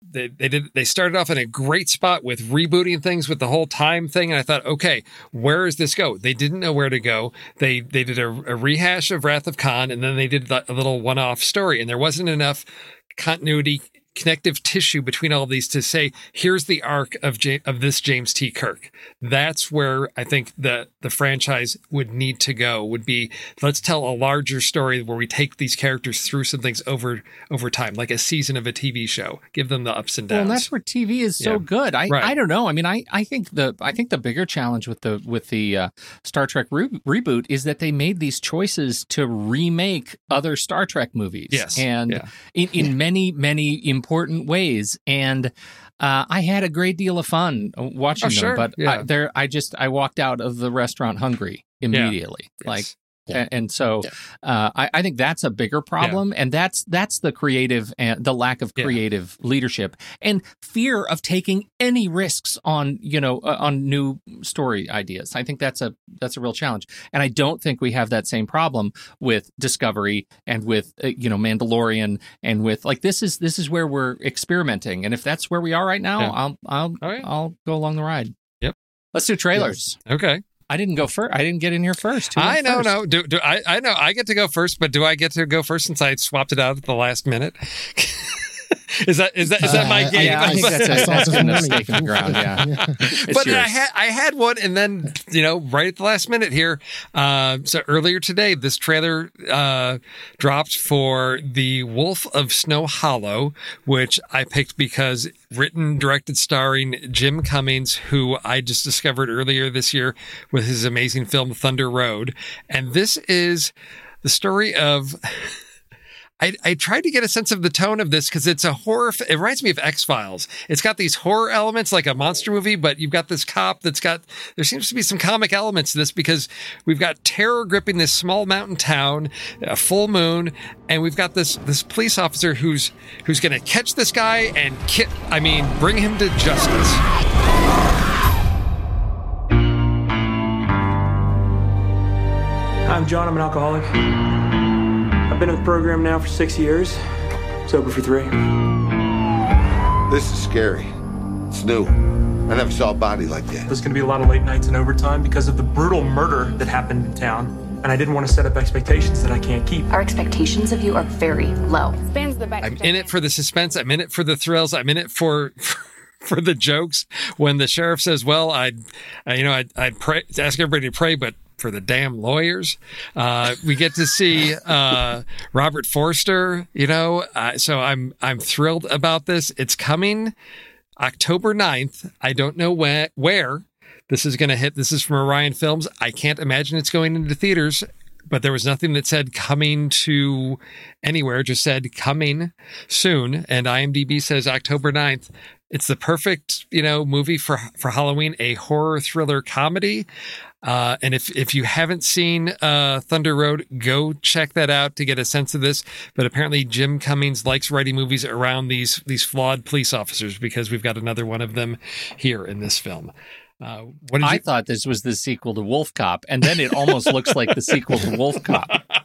they started off in a great spot with rebooting things with the whole time thing, and I thought, okay, where does this go? They didn't know where to go. They did a rehash of Wrath of Khan, and then they did a little one-off story, and there wasn't enough continuity, connective tissue between all of these to say, here's the arc of this James T. Kirk. That's where I think the franchise would need to go, would be, let's tell a larger story where we take these characters through some things over time, like a season of a TV show. Give them the ups and downs. Well, and that's where TV is so good. I don't know. I mean, I think the bigger challenge with the Star Trek reboot is that they made these choices to remake other Star Trek movies. Yes. And in many, many important ways. And I had a great deal of fun watching them, but I walked out of the restaurant hungry immediately. Yeah. Like, and so I think that's a bigger problem, and that's the creative and the lack of creative leadership and fear of taking any risks on on new story ideas. I think that's a real challenge, and I don't think we have that same problem with Discovery and with Mandalorian and with this is where we're experimenting, and if that's where we are right now, I'll go along the ride. Yep. Let's do trailers. Yes. Okay. I didn't go first. I didn't get in here first. I know. No. I know I get to go first, but do I get to go first since I swapped it out at the last minute? Is that my game? Yeah, I think that's a stake in the ground. Yeah, but I had one, and then right at the last minute here. So earlier today, this trailer dropped for The Wolf of Snow Hollow, which I picked because written, directed, starring Jim Cummings, who I just discovered earlier this year with his amazing film Thunder Road, and this is the story of. I tried to get a sense of the tone of this because it's a horror. It reminds me of X-Files. It's got these horror elements like a monster movie, but you've got this cop there seems to be some comic elements to this because we've got terror gripping this small mountain town, a full moon, and we've got this police officer who's going to catch this guy and bring him to justice. I'm John. I'm an alcoholic. I've been in the program now for 6 years, sober for 3. This is scary. It's new. I never saw a body like that. There's going to be a lot of late nights and overtime because of the brutal murder that happened in town, and I didn't want to set up expectations that I can't keep. Our expectations of you are very low. I'm in it for the suspense. I'm in it for the thrills. I'm in it for the jokes. When the sheriff says, "Well, I'd pray, ask everybody to pray, but." For the damn lawyers, we get to see Robert Forster. So I'm thrilled about this. It's coming October 9th. I don't know where this is going to hit. This is from Orion Films. I can't imagine it's going into theaters, but there was nothing that said coming to anywhere. It just said coming soon, and IMDb says October 9th. It's the perfect movie for Halloween, a horror thriller comedy. And if you haven't seen Thunder Road, go check that out to get a sense of this. But apparently Jim Cummings likes writing movies around these flawed police officers because we've got another one of them here in this film. I thought this was the sequel to Wolf Cop, and then it almost looks like the sequel to Wolf Cop.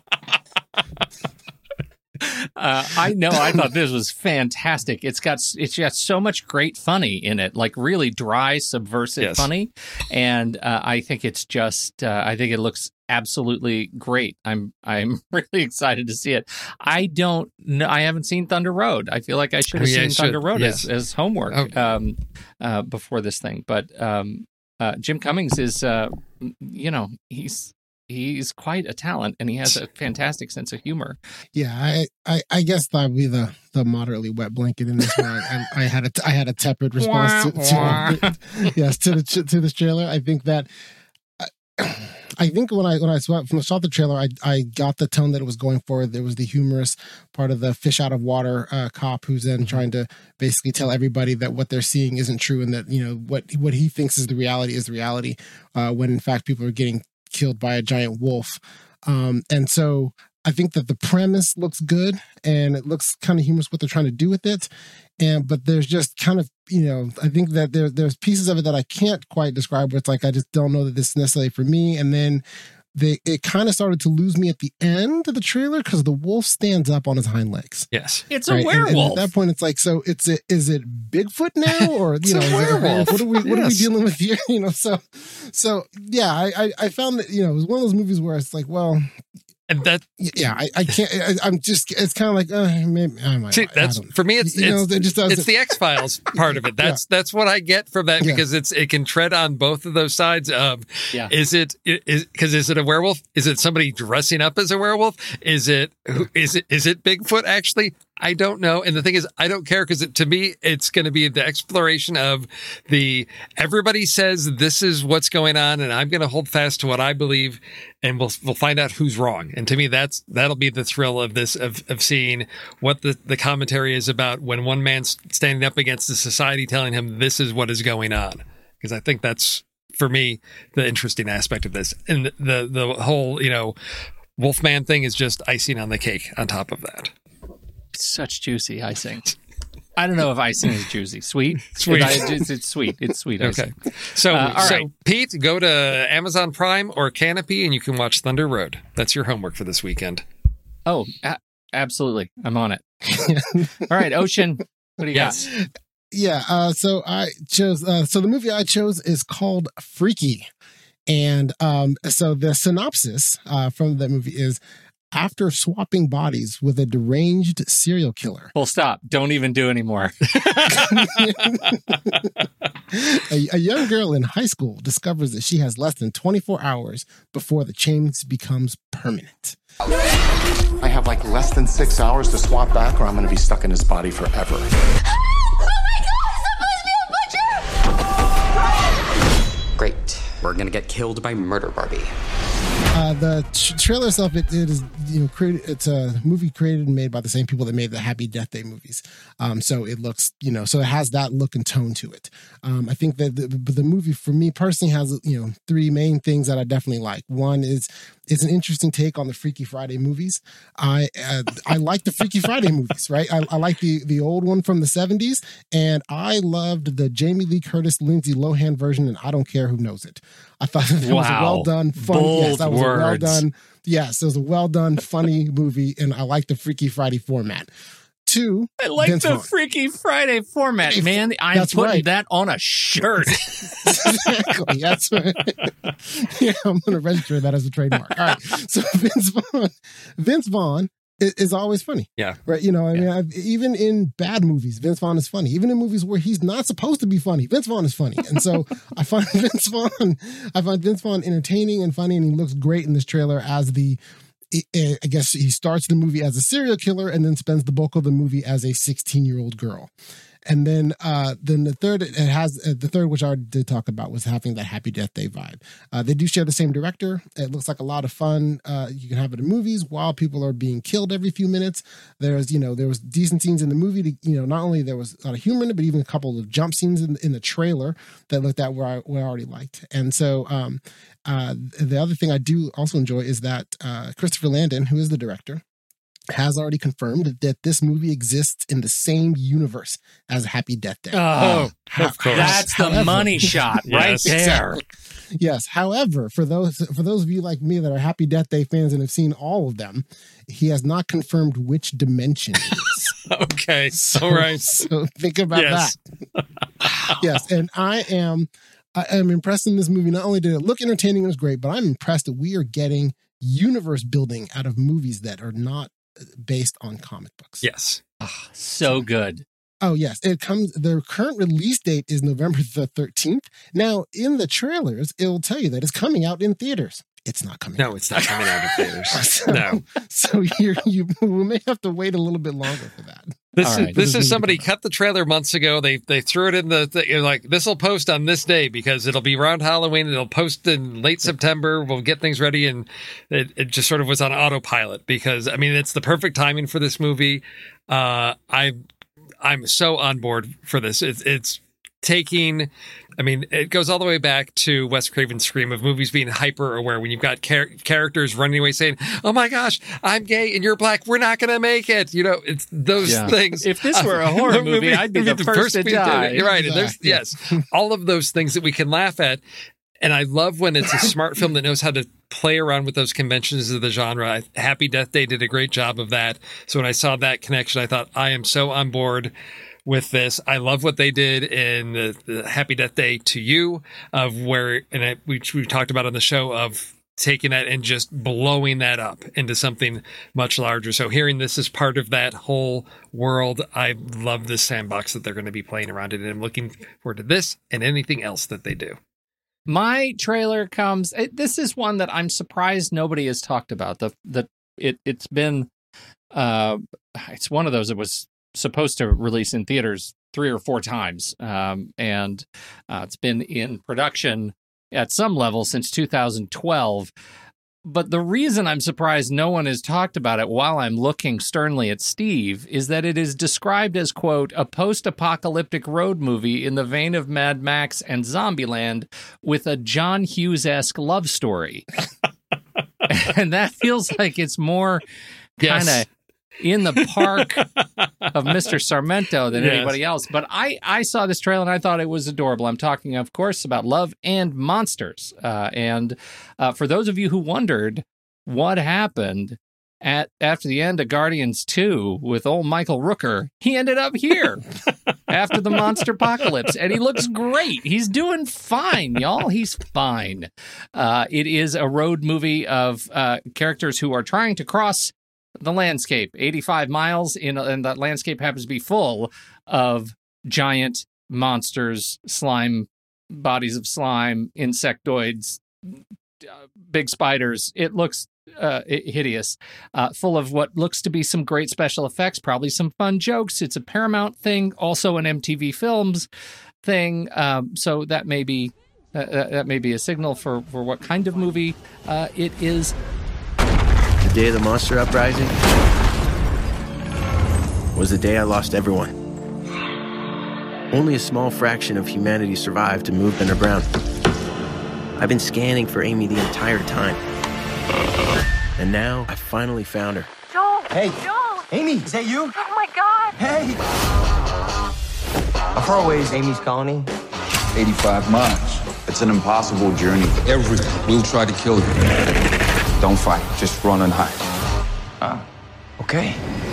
I thought this was fantastic. It's got so much great funny in it, like really dry, subversive funny. And I think it's just, I think it looks absolutely great. I'm really excited to see it. I don't know. I haven't seen Thunder Road. I feel like I should have seen Thunder Road as homework before this thing. But Jim Cummings is, he's quite a talent, and he has a fantastic sense of humor. Yeah, I guess that would be the moderately wet blanket in this one. I had a tepid response to this trailer. I think that when I saw the trailer, I got the tone that it was going for. There was the humorous part of the fish out of water cop who's then trying to basically tell everybody that what they're seeing isn't true, and that what he thinks is the reality, when in fact people are getting killed by a giant wolf. And so I think that the premise looks good, and it looks kind of humorous what they're trying to do with it. But there's just kind of, I think that there's pieces of it that I can't quite describe where it's like, I just don't know that this is necessarily for me. And then it kind of started to lose me at the end of the trailer because the wolf stands up on his hind legs. Yes. It's a werewolf. And at that point, it's like, so is it Bigfoot now, or It's a werewolf. What are we dealing with here? So yeah, I found that it was one of those movies where it's like, well. And that, I can't. I'm just. It's kind of like maybe. See, that's for me. It's the X-Files part of it. That's what I get from that because it can tread on both of those sides of. Yeah. Is it a werewolf? Is it somebody dressing up as a werewolf? Is it Bigfoot actually? I don't know. And the thing is, I don't care because to me, it's going to be the exploration of everybody says this is what's going on and I'm going to hold fast to what I believe and we'll find out who's wrong. And to me, that'll be the thrill of this, of seeing what the commentary is about when one man's standing up against the society telling him this is what is going on. Because I think that's, for me, the interesting aspect of this. And the whole, Wolfman thing is just icing on the cake on top of that. Such juicy icing. I don't know if icing is juicy. Sweet? Sweet. It's sweet. It's sweet icing. Okay. So, right. Pete, go to Amazon Prime or Canopy and you can watch Thunder Road. That's your homework for this weekend. Oh, absolutely. I'm on it. All right, Ocean, what do you got? Yeah, so I chose, so the movie I chose is called Freaky. And so the synopsis from that movie is, after swapping bodies with a deranged serial killer. Full stop. Don't even do anymore. A young girl in high school discovers that she has less than 24 hours before the change becomes permanent. I have less than 6 hours to swap back or I'm going to be stuck in his body forever. Oh my God, somebody's being butchered! Great. We're going to get killed by Murder Barbie. The trailer itself, it is created. It's a movie created and made by the same people that made the Happy Death Day movies. So it looks, so it has that look and tone to it. I think that the movie for me personally has three main things that I definitely like. One is it's an interesting take on the Freaky Friday movies. I like the Freaky Friday movies, right? I like the old one from the 70s, and I loved the Jamie Lee Curtis, Lindsay Lohan version, and I don't care who knows it. I thought it was a well done, funny. Yes, that was a well done. Yes, it was a well done, funny movie, and I like the Freaky Friday format. Two, I like Vince the Vaughn. Freaky Friday format, man. I'm putting that on a shirt. Exactly. That's right. Yeah, I'm going to register that as a trademark. All right. So Vince Vaughn is always funny. Yeah. Right. Even in bad movies, Vince Vaughn is funny. Even in movies where he's not supposed to be funny, Vince Vaughn is funny. And so I find Vince Vaughn entertaining and funny, and he looks great in this trailer as I guess he starts the movie as a serial killer and then spends the bulk of the movie as a 16-year-old girl. And then the third, which I already did talk about, was having that Happy Death Day vibe. They do share the same director. It looks like a lot of fun. You can have it in movies while people are being killed every few minutes. There was decent scenes in the movie. Not only there was a lot of humor in it, but even a couple of jump scenes in the trailer that looked at where I already liked. And so the other thing I do also enjoy is that Christopher Landon, who is the director, has already confirmed that this movie exists in the same universe as Happy Death Day. Oh, of course. That's the money shot right there. Exactly. Yes. However, for those of you like me that are Happy Death Day fans and have seen all of them, he has not confirmed which dimension it is. Okay. All right. So think about that. Yes. And I am impressed in this movie. Not only did it look entertaining and it was great, but I'm impressed that we are getting universe building out of movies that are not based on comic books. Yes. So good. Oh, yes. Their current release date is November the 13th. Now, in the trailers, it will tell you that it's coming out in theaters. It's not coming out. No, it's not coming out in theaters. So you may have to wait a little bit longer for that. This is somebody cut the trailer months ago. They threw it in this will post on this day because it'll be around Halloween. It'll post in late September. We'll get things ready, and it just sort of was on autopilot because it's the perfect timing for this movie. I'm so on board for this. It's taking. It goes all the way back to Wes Craven's Scream of movies being hyper aware when you've got characters running away saying, "Oh my gosh, I'm gay and you're black. We're not going to make it." It's those things. If this were a horror movie, I'd be the first to die. You're right. Exactly. And there's all of those things that we can laugh at. And I love when it's a smart film that knows how to play around with those conventions of the genre. Happy Death Day did a great job of that. So when I saw that connection, I thought, I am so on board with this. I love what they did in the Happy Death Day to You, of where, and we talked about on the show, of taking that and just blowing that up into something much larger. So hearing this is part of that whole world, I love this sandbox that they're going to be playing around in, and I'm looking forward to this and anything else that they do. My trailer comes. This is one that I'm surprised nobody has talked about. It's been it's one of those that was supposed to release in theaters 3 or 4 times, and it's been in production at some level since 2012. But the reason I'm surprised no one has talked about it while I'm looking sternly at Steve is that it is described as, quote, a post-apocalyptic road movie in the vein of Mad Max and Zombieland with a John Hughes-esque love story. And that feels like it's more kind of in the park of Mr. Sarmento than anybody else. But I saw this trailer and I thought it was adorable. I'm talking, of course, about Love and Monsters. And for those of you who wondered what happened after the end of Guardians 2 with old Michael Rooker, he ended up here after the monster apocalypse, and he looks great. He's doing fine, y'all. He's fine. It is a road movie of characters who are trying to cross the landscape, 85 miles, and that landscape happens to be full of giant monsters, slime, bodies of slime, insectoids, big spiders. It looks hideous, full of what looks to be some great special effects, probably some fun jokes. It's a Paramount thing, also an MTV Films thing, so that may be a signal for what kind of movie it is. The day of the monster uprising was the day I lost everyone. Only a small fraction of humanity survived and moved underground. I've been scanning for Amy the entire time. And now I finally found her. Joel! Hey! Joel! Amy, is that you? Oh my God! Hey! How far away is Amy's colony? 85 miles. It's an impossible journey. Everyone will try to kill you. Don't fight. Just run and hide. Okay.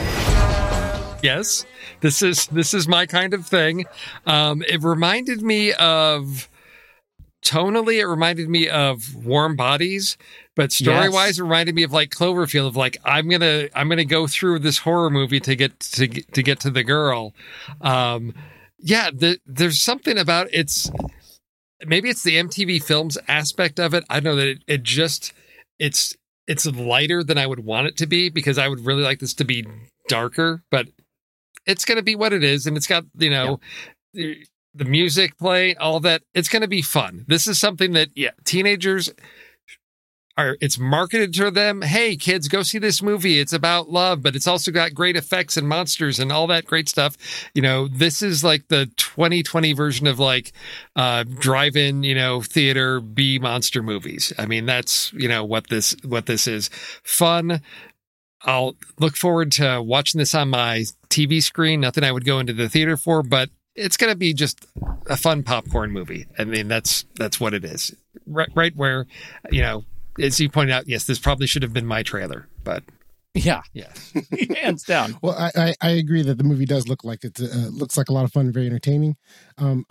Yes, this is my kind of thing. It reminded me of, tonally, it reminded me of Warm Bodies, but story-wise, it reminded me of like Cloverfield. Of like, I'm gonna go through this horror movie to get to the girl. There's something about maybe it's the MTV Films aspect of it. I know that it's lighter than I would want it to be, because I would really like this to be darker, but it's going to be what it is. And it's got, the music play, all that. It's going to be fun. This is something that, teenagers it's marketed to them. Hey, kids, go see this movie. It's about love, but it's also got great effects and monsters and all that great stuff. This is like the 2020 version of like drive-in, theater B monster movies. I mean, that's, what this is. Fun. I'll look forward to watching this on my TV screen. Nothing I would go into the theater for, but it's going to be just a fun popcorn movie. I mean, that's what it is. Right where, as you pointed out, yes, this probably should have been my trailer, but hands down. Well, I agree that the movie does look like it looks like a lot of fun and very entertaining. Of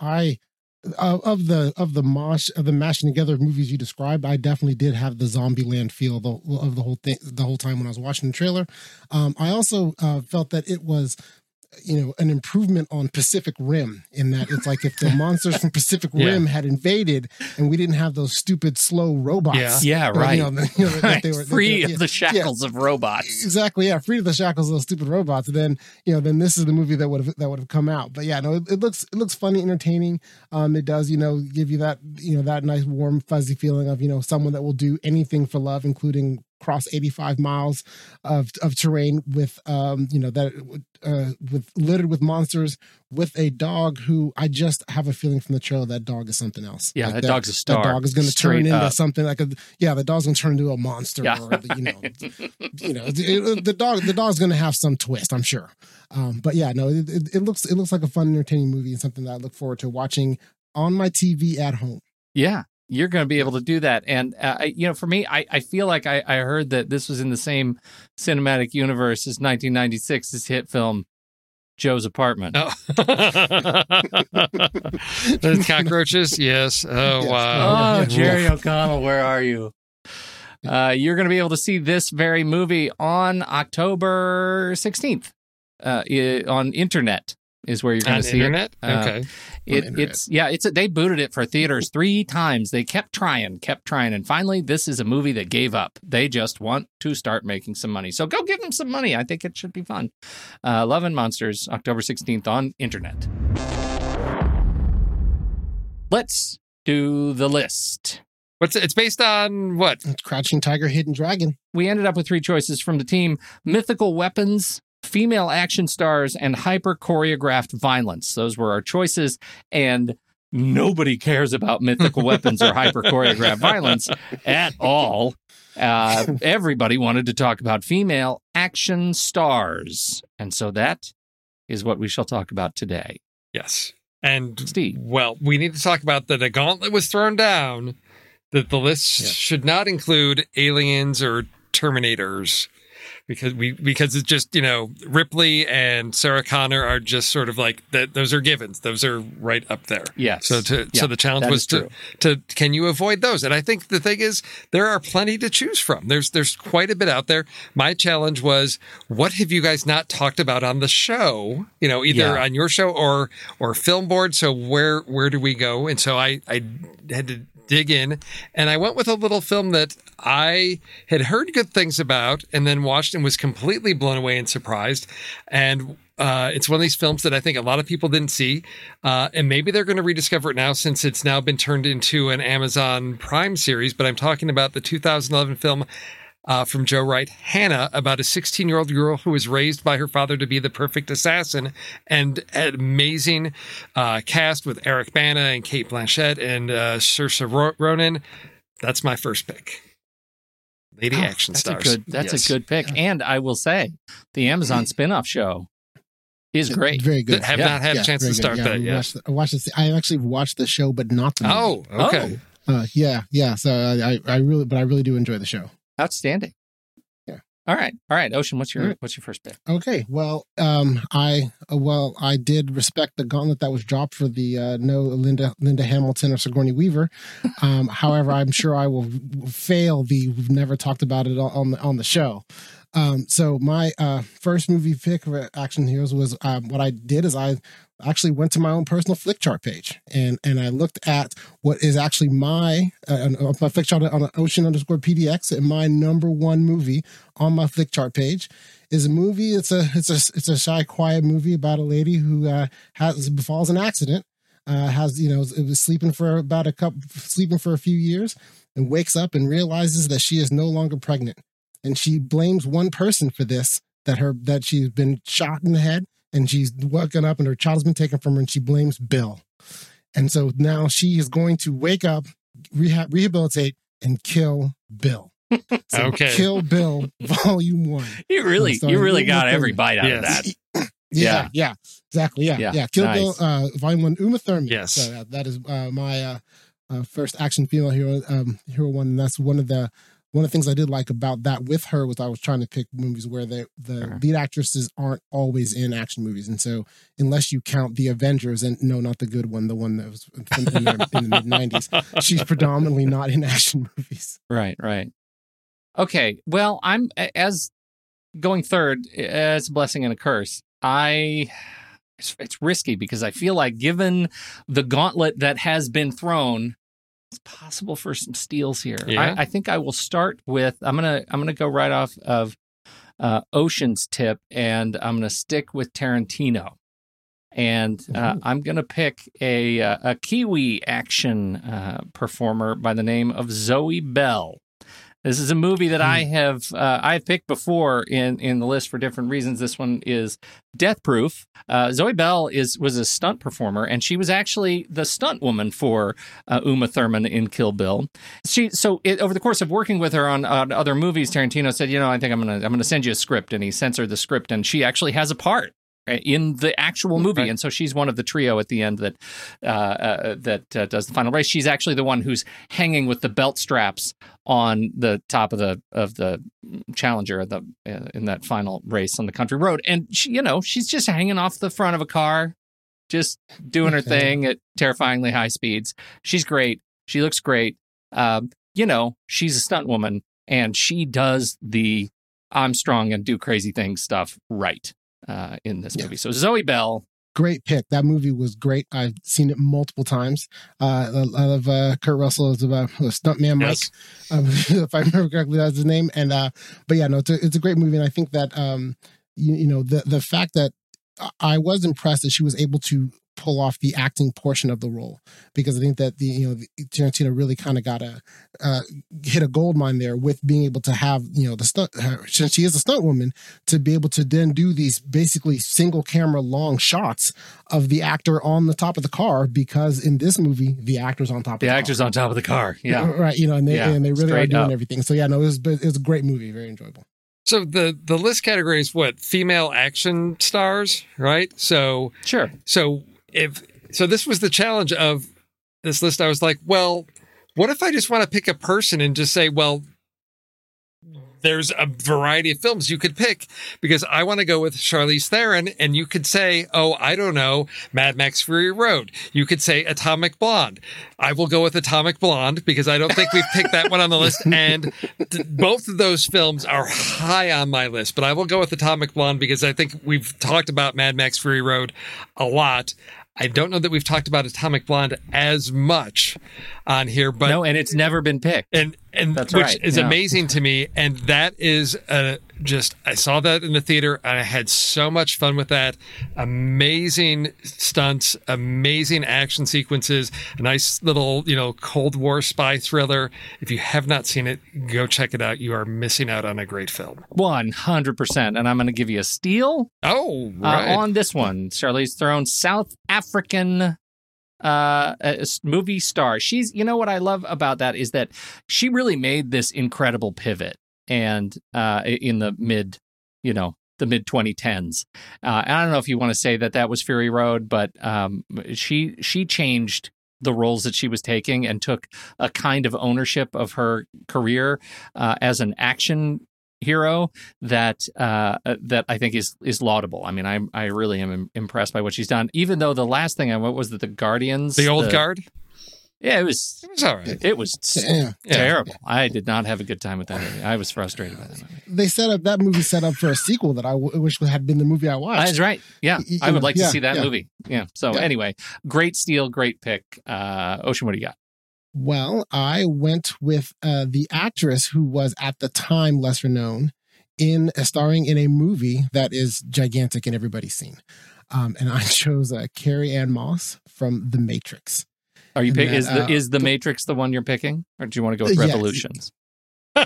the mashing together of movies you described, I definitely did have the Zombieland feel of the whole thing the whole time when I was watching the trailer. I also felt that it was an improvement on Pacific Rim, in that it's like if the monsters from Pacific Rim had invaded and we didn't have those stupid slow robots. Right. That they were free of the shackles of robots. Exactly. Yeah. Free of the shackles of those stupid robots. And then this is the movie that would have come out. But it looks funny, entertaining. It does, give you that, that nice warm fuzzy feeling of, someone that will do anything for love, including cross 85 miles of terrain with with littered with monsters, with a dog who I just have a feeling from the trailer that dog is something else. Yeah, that dog's a star. That dog is going to turn into something like the dog's going to turn into a monster. Yeah. Or the dog's going to have some twist, I'm sure. It looks like a fun, entertaining movie and something that I look forward to watching on my TV at home. Yeah. You're going to be able to do that. And, for me, I feel like I heard that this was in the same cinematic universe as 1996's hit film, Joe's Apartment. Oh. Those cockroaches? Yes. Oh, yes. Wow. Oh, Jerry O'Connell, where are you? You're going to be able to see this very movie on October 16th on internet. Is where you're going to see internet? It. Okay. They booted it for theaters 3 times. They kept trying, and finally, this is a movie that gave up. They just want to start making some money. So go give them some money. I think it should be fun. Love and Monsters, October 16th on internet. Let's do the list. It's based on what? Crouching Tiger, Hidden Dragon. We ended up with 3 choices from the team: mythical weapons, female action stars, and hyper-choreographed violence. Those were our choices, and nobody cares about mythical weapons or hyper-choreographed violence at all. Everybody wanted to talk about female action stars, and so that is what we shall talk about today. Yes. And, Steve. Well, we need to talk about that a gauntlet was thrown down, that the list should not include aliens or Terminators. Because it's just, Ripley and Sarah Connor are just sort of like that. Those are givens. Those are right up there. Yes. So the challenge was to can you avoid those? And I think the thing is there are plenty to choose from. There's quite a bit out there. My challenge was, what have you guys not talked about on the show? Either on your show or Film Board. So where do we go? And so I had to dig in, and I went with a little film that I had heard good things about and then watched and was completely blown away and surprised. And it's one of these films that I think a lot of people didn't see, and maybe they're going to rediscover it now since it's now been turned into an Amazon Prime series. But I'm talking about the 2011 film from Joe Wright, Hannah, about a 16-year-old girl who was raised by her father to be the perfect assassin, and an amazing cast with Eric Bana and Cate Blanchett and Saoirse Ronan. That's my first pick. Lady action stars. That's a good pick. And I will say, the Amazon spinoff show is great. Very good. Have not had a chance to start that yet. I watched this. I actually watched the show, but not the movie. Oh, okay. So I really do enjoy the show. Outstanding. Yeah. All right. Ocean, what's your first pick? Okay. Well, I did respect the gauntlet that was dropped for the no Linda Hamilton or Sigourney Weaver. However, I'm sure I will fail we've never talked about it on the show. So my first movie pick for Action Heroes was what I did is I actually went to my own personal Flickchart page and I looked at what is actually my Flickchart on Ocean_PDX, and my number 1 movie on my Flickchart page is a movie. It's a shy, quiet movie about a lady who befalls an accident. It was sleeping for a few years, and wakes up and realizes that she is no longer pregnant. And she blames one person for this, that she's been shot in the head, and she's woken up and her child's been taken from her, and she blames Bill. And so now she is going to wake up, rehabilitate, and kill Bill. So okay. Kill Bill, Volume 1. You really got every bite out of that. Yeah, exactly. Yeah. Kill nice. Bill, Volume 1, Uma Thurman. Yes. So that is my first action female hero one, and that's one of the things I did like about that with her was I was trying to pick movies where the lead actresses aren't always in action movies. And so unless you count The Avengers, and no, not the good one, the one that was in the mid-90s, she's predominantly not in action movies. Right. Okay. Well, I'm as going third as a blessing and a curse. It's risky because I feel like given the gauntlet that has been thrown, it's possible for some steals here. Yeah. I think I will start with I'm gonna go right off of Ocean's tip, and I'm gonna stick with Tarantino, and I'm gonna pick a Kiwi action performer by the name of Zoe Bell. This is a movie that I've picked before in the list for different reasons. This one is Death Proof. Zoe Bell was a stunt performer, and she was actually the stunt woman for Uma Thurman in Kill Bill. Over the course of working with her on other movies, Tarantino said, I think I'm gonna send you a script, and he censored the script, and she actually has a part in the actual movie. Right. And so she's one of the trio at the end that does the final race. She's actually the one who's hanging with the belt straps on the top of the Challenger in that final race on the country road. And she, she's just hanging off the front of a car, just doing her thing at terrifyingly high speeds. She's great. She looks great. She's a stunt woman, and she does the I'm strong and do crazy things stuff right in this movie. So Zoe Bell. Great pick. That movie was great. I've seen it multiple times. I love Kurt Russell as a stuntman Mike. Yes. If I remember correctly, that's his name. And but yeah, no, it's a great movie. And I think that the fact that I was impressed that she was able to pull off the acting portion of the role, because I think that Tarantino really kind of got hit a gold mine there with being able to have the stunt, since she is a stunt woman, to be able to then do these basically single camera long shots of the actor on the top of the car, because in this movie the actor's on top of the car. On top of the car, right, and they really are doing everything. So yeah, no, it was a great movie, very enjoyable. So the list category is what? Female action stars, right? So sure. So this was the challenge of this list. I was like, well, what if I just want to pick a person and just say, well, there's a variety of films you could pick, because I want to go with Charlize Theron, and you could say, oh, I don't know, Mad Max Fury Road. You could say Atomic Blonde. I will go with Atomic Blonde because I don't think we've picked that one on the list. And both of those films are high on my list, but I will go with Atomic Blonde because I think we've talked about Mad Max Fury Road a lot. I don't know that we've talked about Atomic Blonde as much on here, but no, and it's never been picked. And that's which right. is amazing to me. And that is I saw that in the theater and I had so much fun with that. Amazing stunts, amazing action sequences, a nice little, Cold War spy thriller. If you have not seen it, go check it out. You are missing out on a great film. 100%. And I'm going to give you a steal. Oh, right. On this one, Charlize Theron, South African movie star. She's, what I love about that is that she really made this incredible pivot, and in the mid 2010s. I don't know if you want to say that was Fury Road, but she changed the roles that she was taking and took a kind of ownership of her career as an action hero that I think is laudable. I mean, I really am impressed by what she's done. Even though the last thing what was it, The Guardians, the Old Guard? Yeah, it was all right. It was terrible. I did not have a good time with that movie. I was frustrated by that movie. That movie set up for a sequel that I wish had been the movie I watched. That's right. Yeah, I would like to see that movie. Yeah. So anyway, great steal, great pick. Ocean, what do you got? Well, I went with the actress who was at the time lesser known in starring in a movie that is gigantic and everybody's seen. And I chose Carrie Ann Moss from The Matrix. Are you picking? Is the Matrix the one you're picking, or do you want to go with Revolutions? No.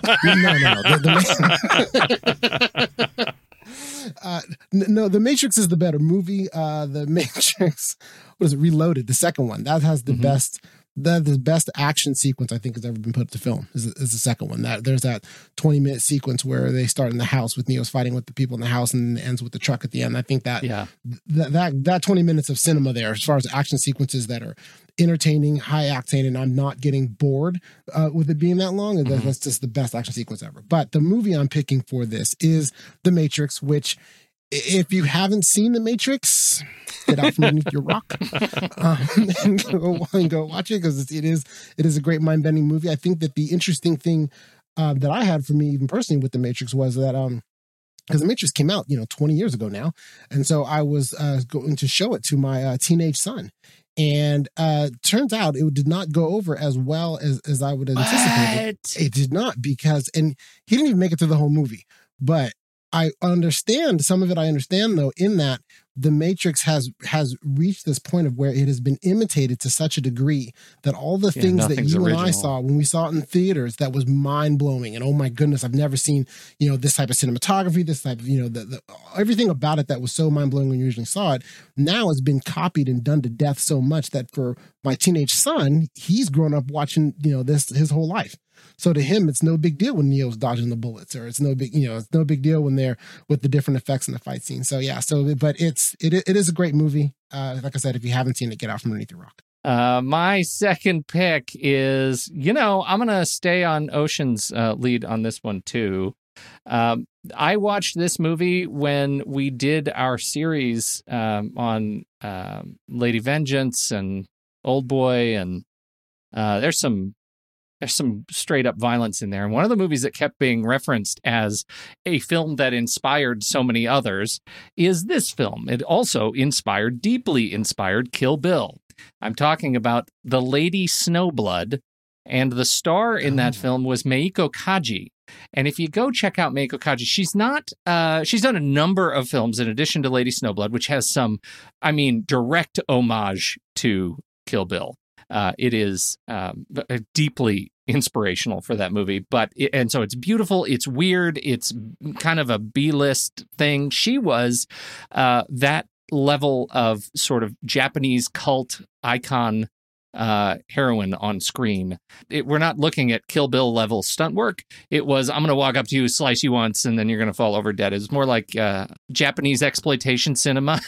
The Matrix is the better movie. The Matrix, what is it? Reloaded, the second one that has the best. The best action sequence I think has ever been put to film is the second one. There's that 20-minute sequence where they start in the house with Neo's fighting with the people in the house and it ends with the truck at the end. I think that that 20 minutes of cinema there, as far as action sequences that are entertaining, high octane, and I'm not getting bored with it being that long. That's just the best action sequence ever. But the movie I'm picking for this is The Matrix, which, if you haven't seen The Matrix, get out from underneath your rock and go watch it, because it is a great mind-bending movie. I think that the interesting thing that I had for me, even personally, with The Matrix was that because The Matrix came out 20 years ago now, and so I was going to show it to my teenage son. And turns out it did not go over as well as I would have anticipated. It did not, because he didn't even make it through the whole movie. But I understand some of it. I understand, though, in that The Matrix has reached this point of where it has been imitated to such a degree that all the things that you and I saw when we saw it in theaters, that was mind blowing. And oh my goodness, I've never seen this type of cinematography, this type of everything about it that was so mind blowing when you originally saw it. Now has been copied and done to death so much that for my teenage son, he's grown up watching, this his whole life. So to him, it's no big deal when Neo's dodging the bullets, or it's no big deal when they're with the different effects in the fight scene. So yeah, but it is a great movie. Like I said, if you haven't seen it, get out from underneath the rock. My second pick is, I'm going to stay on Ocean's lead on this one too. I watched this movie when we did our series on Lady Vengeance and Old Boy, and there's some straight up violence in there. And one of the movies that kept being referenced as a film that inspired so many others is this film. It also deeply inspired Kill Bill. I'm talking about The Lady Snowblood, and the star in that film was Meiko Kaji. And if you go check out Meiko Kaji, she's done a number of films in addition to Lady Snowblood, which has some, direct homage to Kill Bill. It is deeply inspirational for that movie, and so it's beautiful, it's weird, it's kind of a B-list thing. She was that level of sort of Japanese cult icon heroine on screen. We're not looking at Kill Bill level stunt work. It was, I'm going to walk up to you, slice you once, and then you're going to fall over dead. It's more like Japanese exploitation cinema.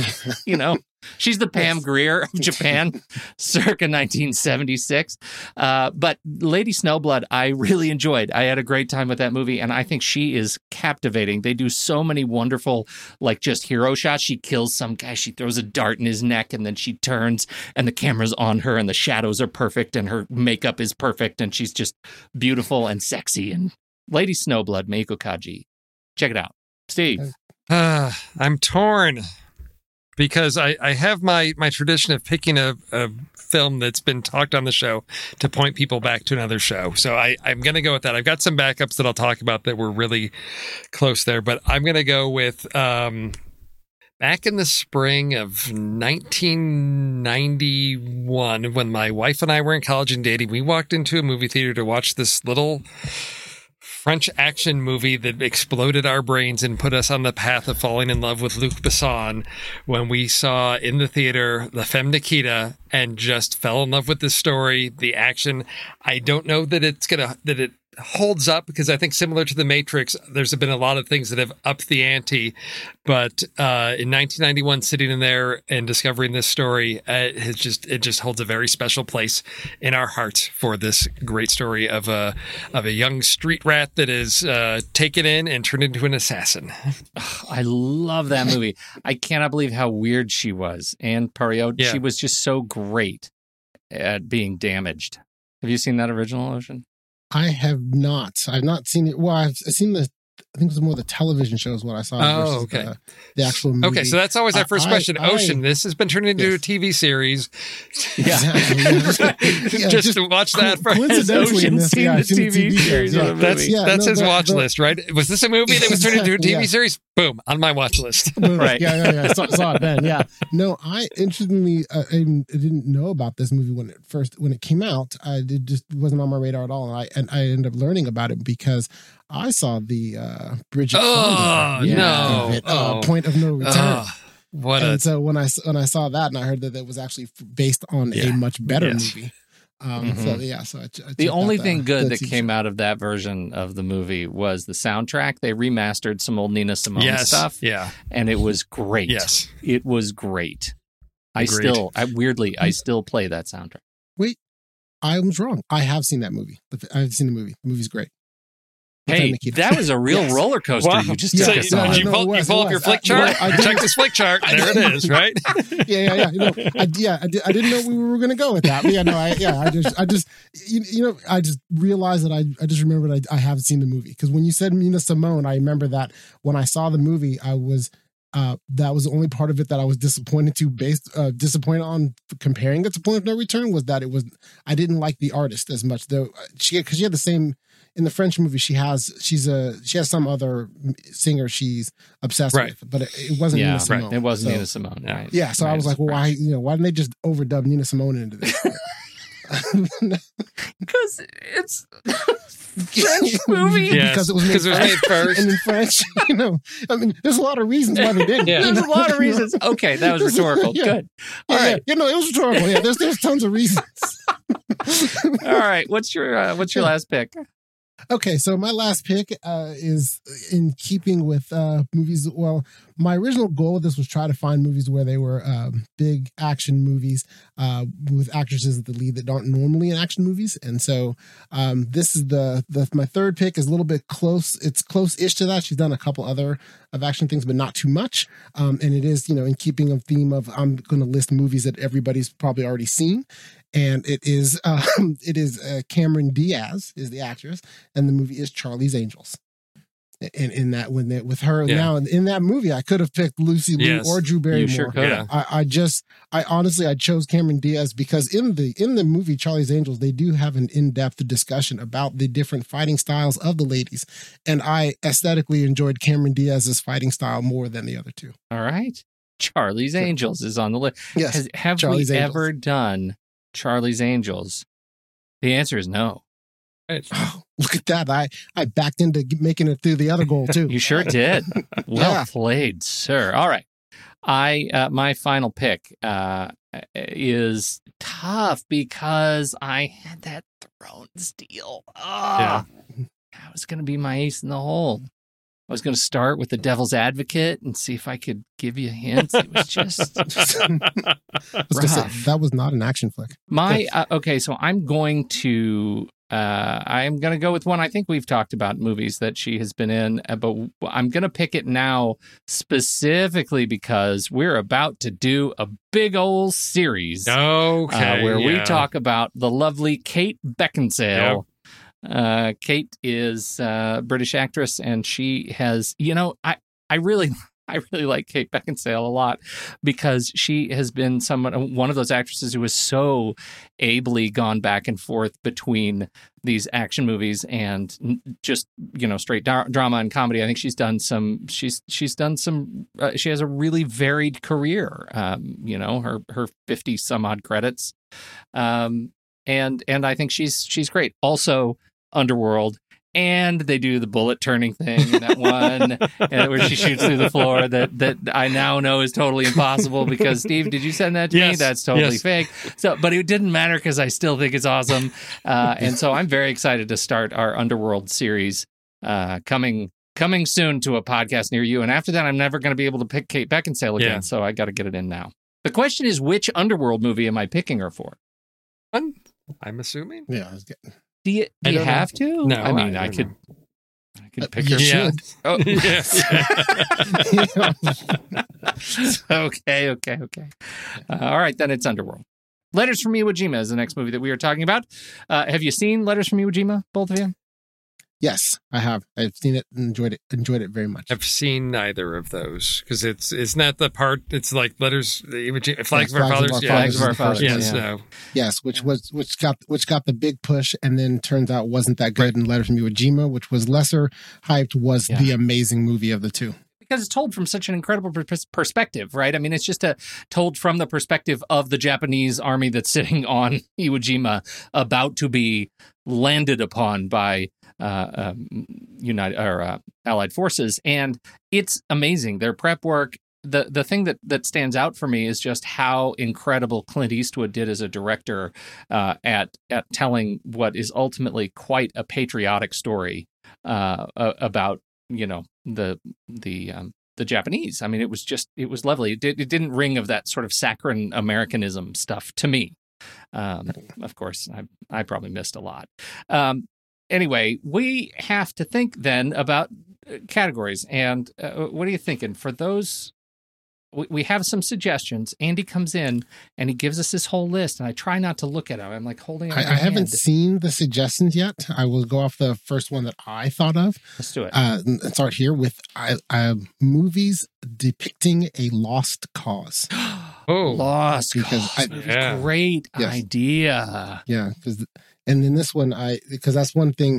She's the Pam Grier of Japan, circa 1976. But Lady Snowblood, I really enjoyed. I had a great time with that movie, and I think she is captivating. They do so many wonderful, just hero shots. She kills some guy, she throws a dart in his neck, and then she turns, and the camera's on her, and the shadows are perfect, and her makeup is perfect, and she's just beautiful and sexy. And Lady Snowblood, Meiko Kaji. Check it out. Steve. I'm torn. Because I have my tradition of picking a film that's been talked on the show to point people back to another show. So I'm going to go with that. I've got some backups that I'll talk about that were really close there. But I'm going to go with back in the spring of 1991, when my wife and I were in college and dating, we walked into a movie theater to watch this little French action movie that exploded our brains and put us on the path of falling in love with Luc Besson when we saw in the theater La Femme Nikita and just fell in love with the story, the action. I don't know that it holds up, because I think similar to The Matrix, there's been a lot of things that have upped the ante. But in 1991, sitting in there and discovering this story, it just holds a very special place in our heart for this great story of a young street rat that is taken in and turned into an assassin. I love that movie. I cannot believe how weird she was. Anne Parillaud, She was just so great at being damaged. Have you seen that original, Ocean? I have not. I've not seen it. Well, I've seen I think it was more the television shows what I saw. Oh, okay. The actual movie. Okay, so that's always our first question. Ocean, this has been turned into a TV series. Yeah. just to watch that first. Ocean's seen the TV series. That's his watch list, right? Was this a movie that was turned into a TV series? Boom, on my watch list. Right. Yeah. Saw it then. Yeah. No, I interestingly I didn't know about this movie when it came out. It just wasn't on my radar at all, and I ended up learning about it because I saw the Bridget Fonda Point of No Return. So when I saw that and I heard that it was actually based on a much better movie. So the only thing good that came out of that version of the movie was the soundtrack. They remastered some old Nina Simone stuff. Yeah. And it was great. Yes. It was great. Agreed. I still play that soundtrack. Wait, I was wrong. I have seen that movie. I've seen the movie. The movie's great. Hey, that was a real roller coaster. Wow. You just took us on. You pull up your flick chart? Check this flick chart. There it is, right? Yeah. I didn't know we were going to go with that. But I just realized that I just remembered I have seen the movie. Because when you said Nina Simone, I remember that when I saw the movie, I was that was the only part of it that I was disappointed on comparing it to Point of No Return, was that I didn't like the artist as much, though, because she had the same. In the French movie, she has some other singer she's obsessed with, but it wasn't Nina Simone. Right. It wasn't Nina Simone. Right. Yeah, so I was like, well, why didn't they just overdub Nina Simone into this? Because it's French movie. Yes, because it was made first. And in French, I mean, there's a lot of reasons why they did. Yeah. There's a lot of reasons. Okay, that was rhetorical. Good. All right. It was rhetorical. Yeah, there's tons of reasons. All right. What's your last pick? Okay, so my last pick is in keeping with movies. Well, my original goal with this was try to find movies where they were big action movies with actresses at the lead that aren't normally in action movies. And so this is my third pick is a little bit close. It's close-ish to that. She's done a couple other of action things, but not too much. And it is, in keeping of theme of I'm going to list movies that everybody's probably already seen. And it is Cameron Diaz is the actress, and the movie is Charlie's Angels. And in that, with her now in that movie, I could have picked Lucy Liu or Drew Barrymore. You sure could. Yeah. I honestly chose Cameron Diaz because in the movie Charlie's Angels, they do have an in-depth discussion about the different fighting styles of the ladies, and I aesthetically enjoyed Cameron Diaz's fighting style more than the other two. All right, Charlie's Angels is on the list. Yes, have Charlie's we Angels. ever done Charlie's Angels? The answer is no. Oh, look at that. I backed into making it through the other goal too. You sure did. Well played, sir. All right. My final pick is tough because I had that Thrones deal. That was going to be my ace in the hole. I was going to start with The Devil's Advocate and see if I could give you hints. It was just I was gonna say, that was not an action flick. Okay, so I'm going to go with one I think we've talked about movies that she has been in, but I'm going to pick it now specifically because we're about to do a big old series. Okay, we talk about the lovely Kate Beckinsale. Yep. Kate is a British actress, and she has, I really like Kate Beckinsale a lot because she has been one of those actresses who has so ably gone back and forth between these action movies and just, straight drama and comedy. I think she has a really varied career, her 50 some odd credits. And I think she's great. Also, Underworld, and they do the bullet turning thing in that one where she shoots through the floor that I now know is totally impossible because Steve, did you send that to me? That's totally fake. So, but it didn't matter because I still think it's awesome. And so I'm very excited to start our Underworld series coming soon to a podcast near you. And after that, I'm never going to be able to pick Kate Beckinsale again. So I got to get it in now. The question is, which Underworld movie am I picking her for? I'm assuming. Yeah, I was getting. Do you have to? No, I mean, I could pick you her. Should. Oh. Okay. All right, then it's Underworld. Letters from Iwo Jima is the next movie that we are talking about. Have you seen Letters from Iwo Jima, both of you? Yes, I have. I've seen it and enjoyed it very much. I've seen neither of those because it's not the part. It's like Letters, Flags of Our Fathers. Flags of Our Fathers. Yes, no. Yes, which got the big push, and then turns out wasn't that good. And Letters from Iwo Jima, which was lesser hyped, was the amazing movie of the two. Because it's told from such an incredible perspective, right? I mean, it's just told from the perspective of the Japanese army that's sitting on Iwo Jima, about to be landed upon by Allied forces, and it's amazing. Their prep work. The thing that stands out for me is just how incredible Clint Eastwood did as a director at telling what is ultimately quite a patriotic story about the Japanese. I mean, it was lovely. It didn't ring of that sort of saccharine Americanism stuff to me. Of course, I probably missed a lot. Anyway, we have to think then about categories. And what are you thinking? For those, we have some suggestions. Andy comes in and he gives us this whole list, and I try not to look at it. I'm like holding it. I haven't seen the suggestions yet. I will go off the first one that I thought of. Let's do it. And start here with movies depicting a lost cause. Lost because cause. Great idea. Yeah, and in this one, because that's one thing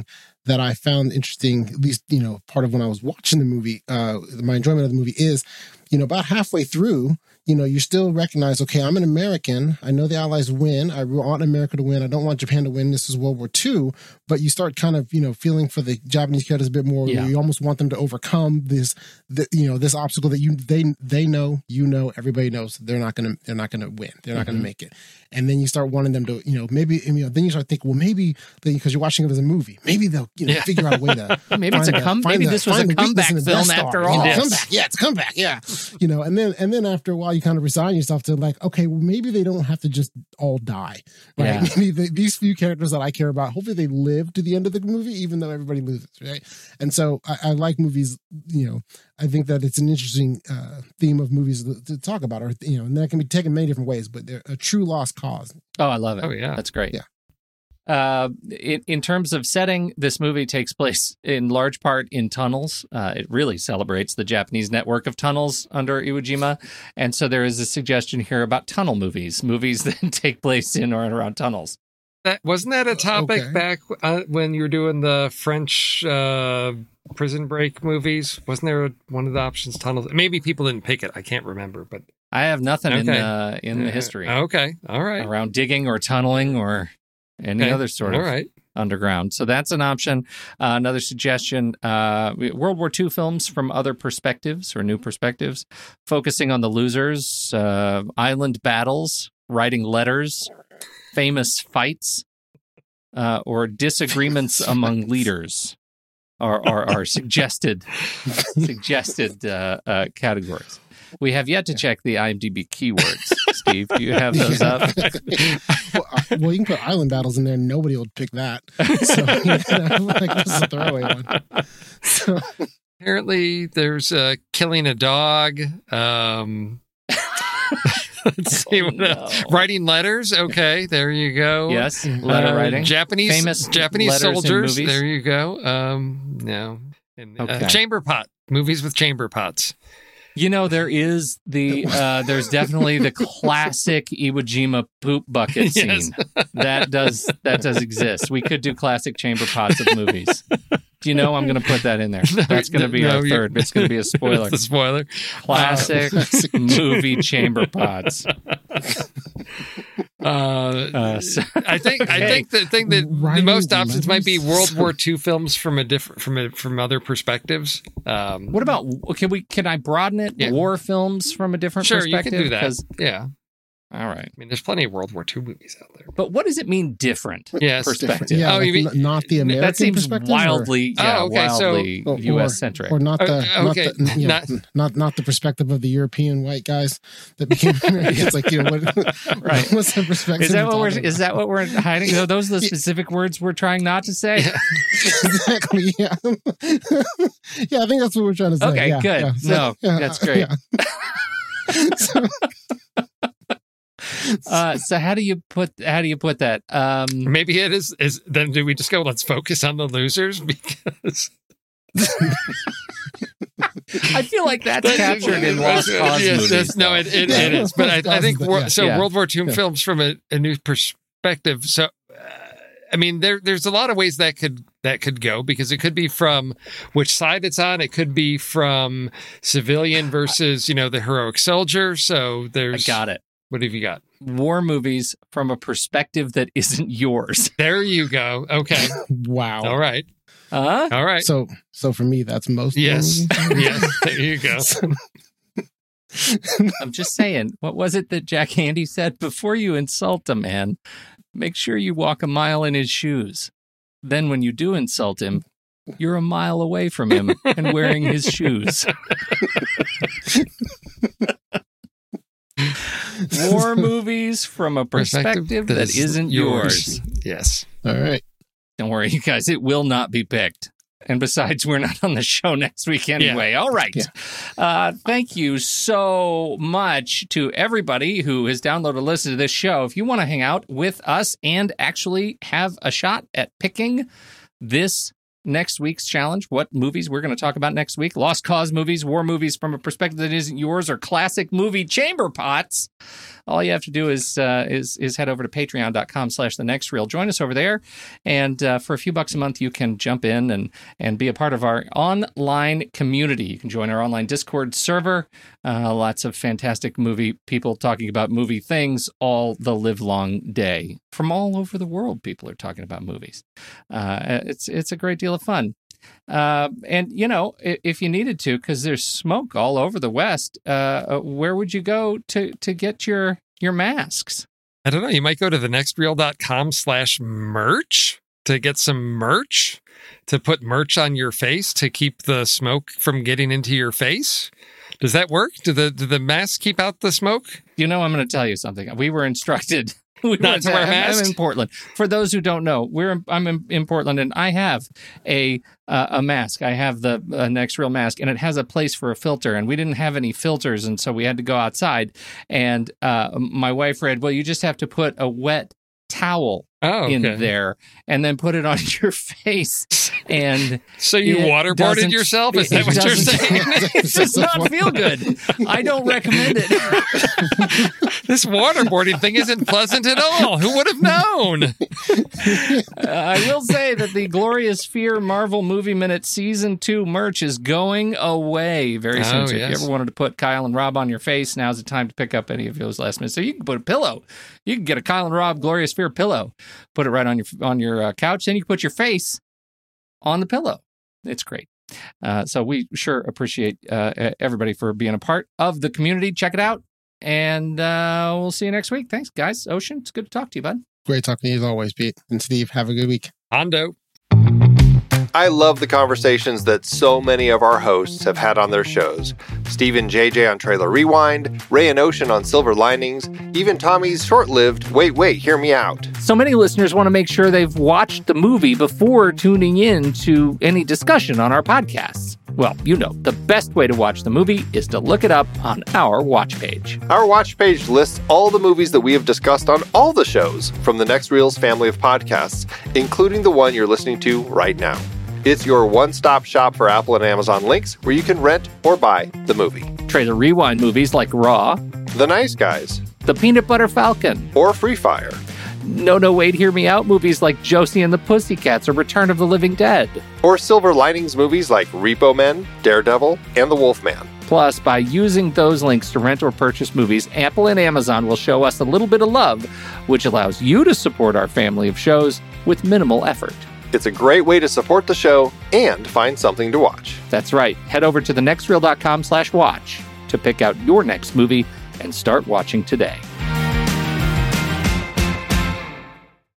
that I found interesting, at least, part of when I was watching the movie, my enjoyment of the movie is, about halfway through, you still recognize, okay, I'm an American. I know the Allies win. I want America to win. I don't want Japan to win. This is World War II. But you start kind of, feeling for the Japanese characters a bit more. Yeah. You almost want them to overcome this obstacle that they know, everybody knows they're not gonna win. They're not gonna make it. And then you start wanting them to, maybe, then you start thinking, well, maybe because you're watching it as a movie, maybe they'll, figure out a way to. Maybe it's maybe this was a comeback film after all. Comeback, yeah, it's a comeback, yeah. And then after a while, you kind of resign yourself to like, okay, well, maybe they don't have to just all die, right? Yeah. Maybe these few characters that I care about, hopefully they live to the end of the movie, even though everybody loses, right? And so I like movies, I think that it's an interesting theme of movies to talk about, or and that can be taken many different ways, but they're a true lost cause. Oh, I love it. Oh, yeah. That's great. Yeah. In terms of setting, this movie takes place in large part in tunnels. It really celebrates the Japanese network of tunnels under Iwo Jima. And so there is a suggestion here about tunnel movies that take place in or around tunnels. Wasn't that a topic back when you were doing the French prison break movies? Wasn't there one of the options, tunnels? Maybe people didn't pick it. I can't remember, but I have nothing in the history. Okay, all right. Around digging or tunneling or any other sort of underground. So that's an option. Another suggestion, World War II films from other perspectives or new perspectives, focusing on the losers, island battles, writing letters, famous fights, or disagreements among leaders are suggested categories. We have yet to check the IMDb keywords. Steve, do you have those up? Well, you can put island battles in there. And nobody will pick that. So, this is a throwaway one. So. Apparently, there's killing a dog. Let's see what else. Writing letters. Okay, there you go. Yes, letter writing. Famous Japanese soldiers. There you go. No. And, chamber pot. Movies with chamber pots. There is there's definitely the classic Iwo Jima poop bucket scene. Yes. that does exist. We could do classic chamber pots of movies. Do you know I'm going to put that in there? That's going to be our third. It's going to be a spoiler. It's a spoiler. Classic movie chamber pots. I think the thing that the most options might be World War II films from other perspectives. What about can I broaden it? Yeah. War films from a different perspective? Sure, you can do that. Yeah. All right. I mean, there's plenty of World War II movies out there. But what does it mean different? Yes. Perspective. Yeah, you mean not the American that seems perspective? Wildly U.S. centric. Or not not the perspective of the European white guys that became Americans. It's like, right. What's the perspective? Is that what we're hiding? Are those the specific words we're trying not to say? Exactly. Yeah. Yeah, I think that's what we're trying to say. Okay, good. That's great. So how do you put that? Maybe it is then do we just go, let's focus on the losers? Because I feel like that's captured in Lost Cause movies. No, it is. But I think World War II films from a new perspective. So I mean, there's a lot of ways that could go, because it could be from which side it's on. It could be from civilian versus, the heroic soldier. So there's... I got it. What have you got? War movies from a perspective that isn't yours. There you go. Okay. Wow. All right. All right. So for me, that's most. Yes. Yes. There you go. I'm just saying, what was it that Jack Handy said? Before you insult a man, make sure you walk a mile in his shoes. Then when you do insult him, you're a mile away from him and wearing his shoes. War movies from a perspective that isn't yours. Yes. All right. Don't worry, you guys. It will not be picked. And besides, we're not on the show next week anyway. Yeah. All right. Yeah. Thank you so much to everybody who has downloaded and listened to this show. If you want to hang out with us and actually have a shot at picking this next week's challenge, what movies we're going to talk about next week, lost cause movies, war movies from a perspective that isn't yours, or classic movie chamber pots, all you have to do is head over to patreon.com/thenextreel. Join us over there. And for a few bucks a month, you can jump in and be a part of our online community. You can join our online Discord server. Lots of fantastic movie people talking about movie things all the livelong day. From all over the world, people are talking about movies. It's a great deal of fun. And, if you needed to, because there's smoke all over the West, where would you go to get your masks? I don't know. You might go to thenextreel.com/merch to get some merch, to put merch on your face to keep the smoke from getting into your face. Does that work? Do the masks keep out the smoke? I'm going to tell you something. We were instructed not to wear masks. I'm in Portland. For those who don't know, I'm in Portland, and I have a mask. I have the Nextreel mask, and it has a place for a filter. And we didn't have any filters, and so we had to go outside. And my wife read, "Well, you just have to put a wet towel in there and then put it on your face." And so you waterboarded yourself? Is that what you're saying? It does not feel good. I don't recommend it. This waterboarding thing isn't pleasant at all. Who would have known? I will say that the Glorious Fear Marvel Movie Minute Season 2 merch is going away very soon. So if you ever wanted to put Kyle and Rob on your face, now's the time to pick up any of those last minutes. So you can put a pillow. You can get a Kyle and Rob Glorious Fear pillow. Put it right on your couch. Then you can put your face on the pillow. It's great. So we sure appreciate everybody for being a part of the community. Check it out. And we'll see you next week. Thanks, guys. Ocean, it's good to talk to you, bud. Great talking to you as always, Pete. And Steve, have a good week. Hondo. I love the conversations that so many of our hosts have had on their shows. Steve and JJ on Trailer Rewind, Ray and Ocean on Silver Linings, even Tommy's short-lived Wait, Hear Me Out. So many listeners want to make sure they've watched the movie before tuning in to any discussion on our podcasts. Well, the best way to watch the movie is to look it up on our watch page. Our watch page lists all the movies that we have discussed on all the shows from the Nextreel's family of podcasts, including the one you're listening to right now. It's your one-stop shop for Apple and Amazon links where you can rent or buy the movie. Trailer Rewind movies like Raw, The Nice Guys, The Peanut Butter Falcon, or Free Fire. No, Wait, Hear Me Out movies like Josie and the Pussycats or Return of the Living Dead. Or Silver Linings movies like Repo Men, Daredevil, and The Wolfman. Plus, by using those links to rent or purchase movies, Apple and Amazon will show us a little bit of love, which allows you to support our family of shows with minimal effort. It's a great way to support the show and find something to watch. That's right. Head over to thenextreel.com/watch to pick out your next movie and start watching today.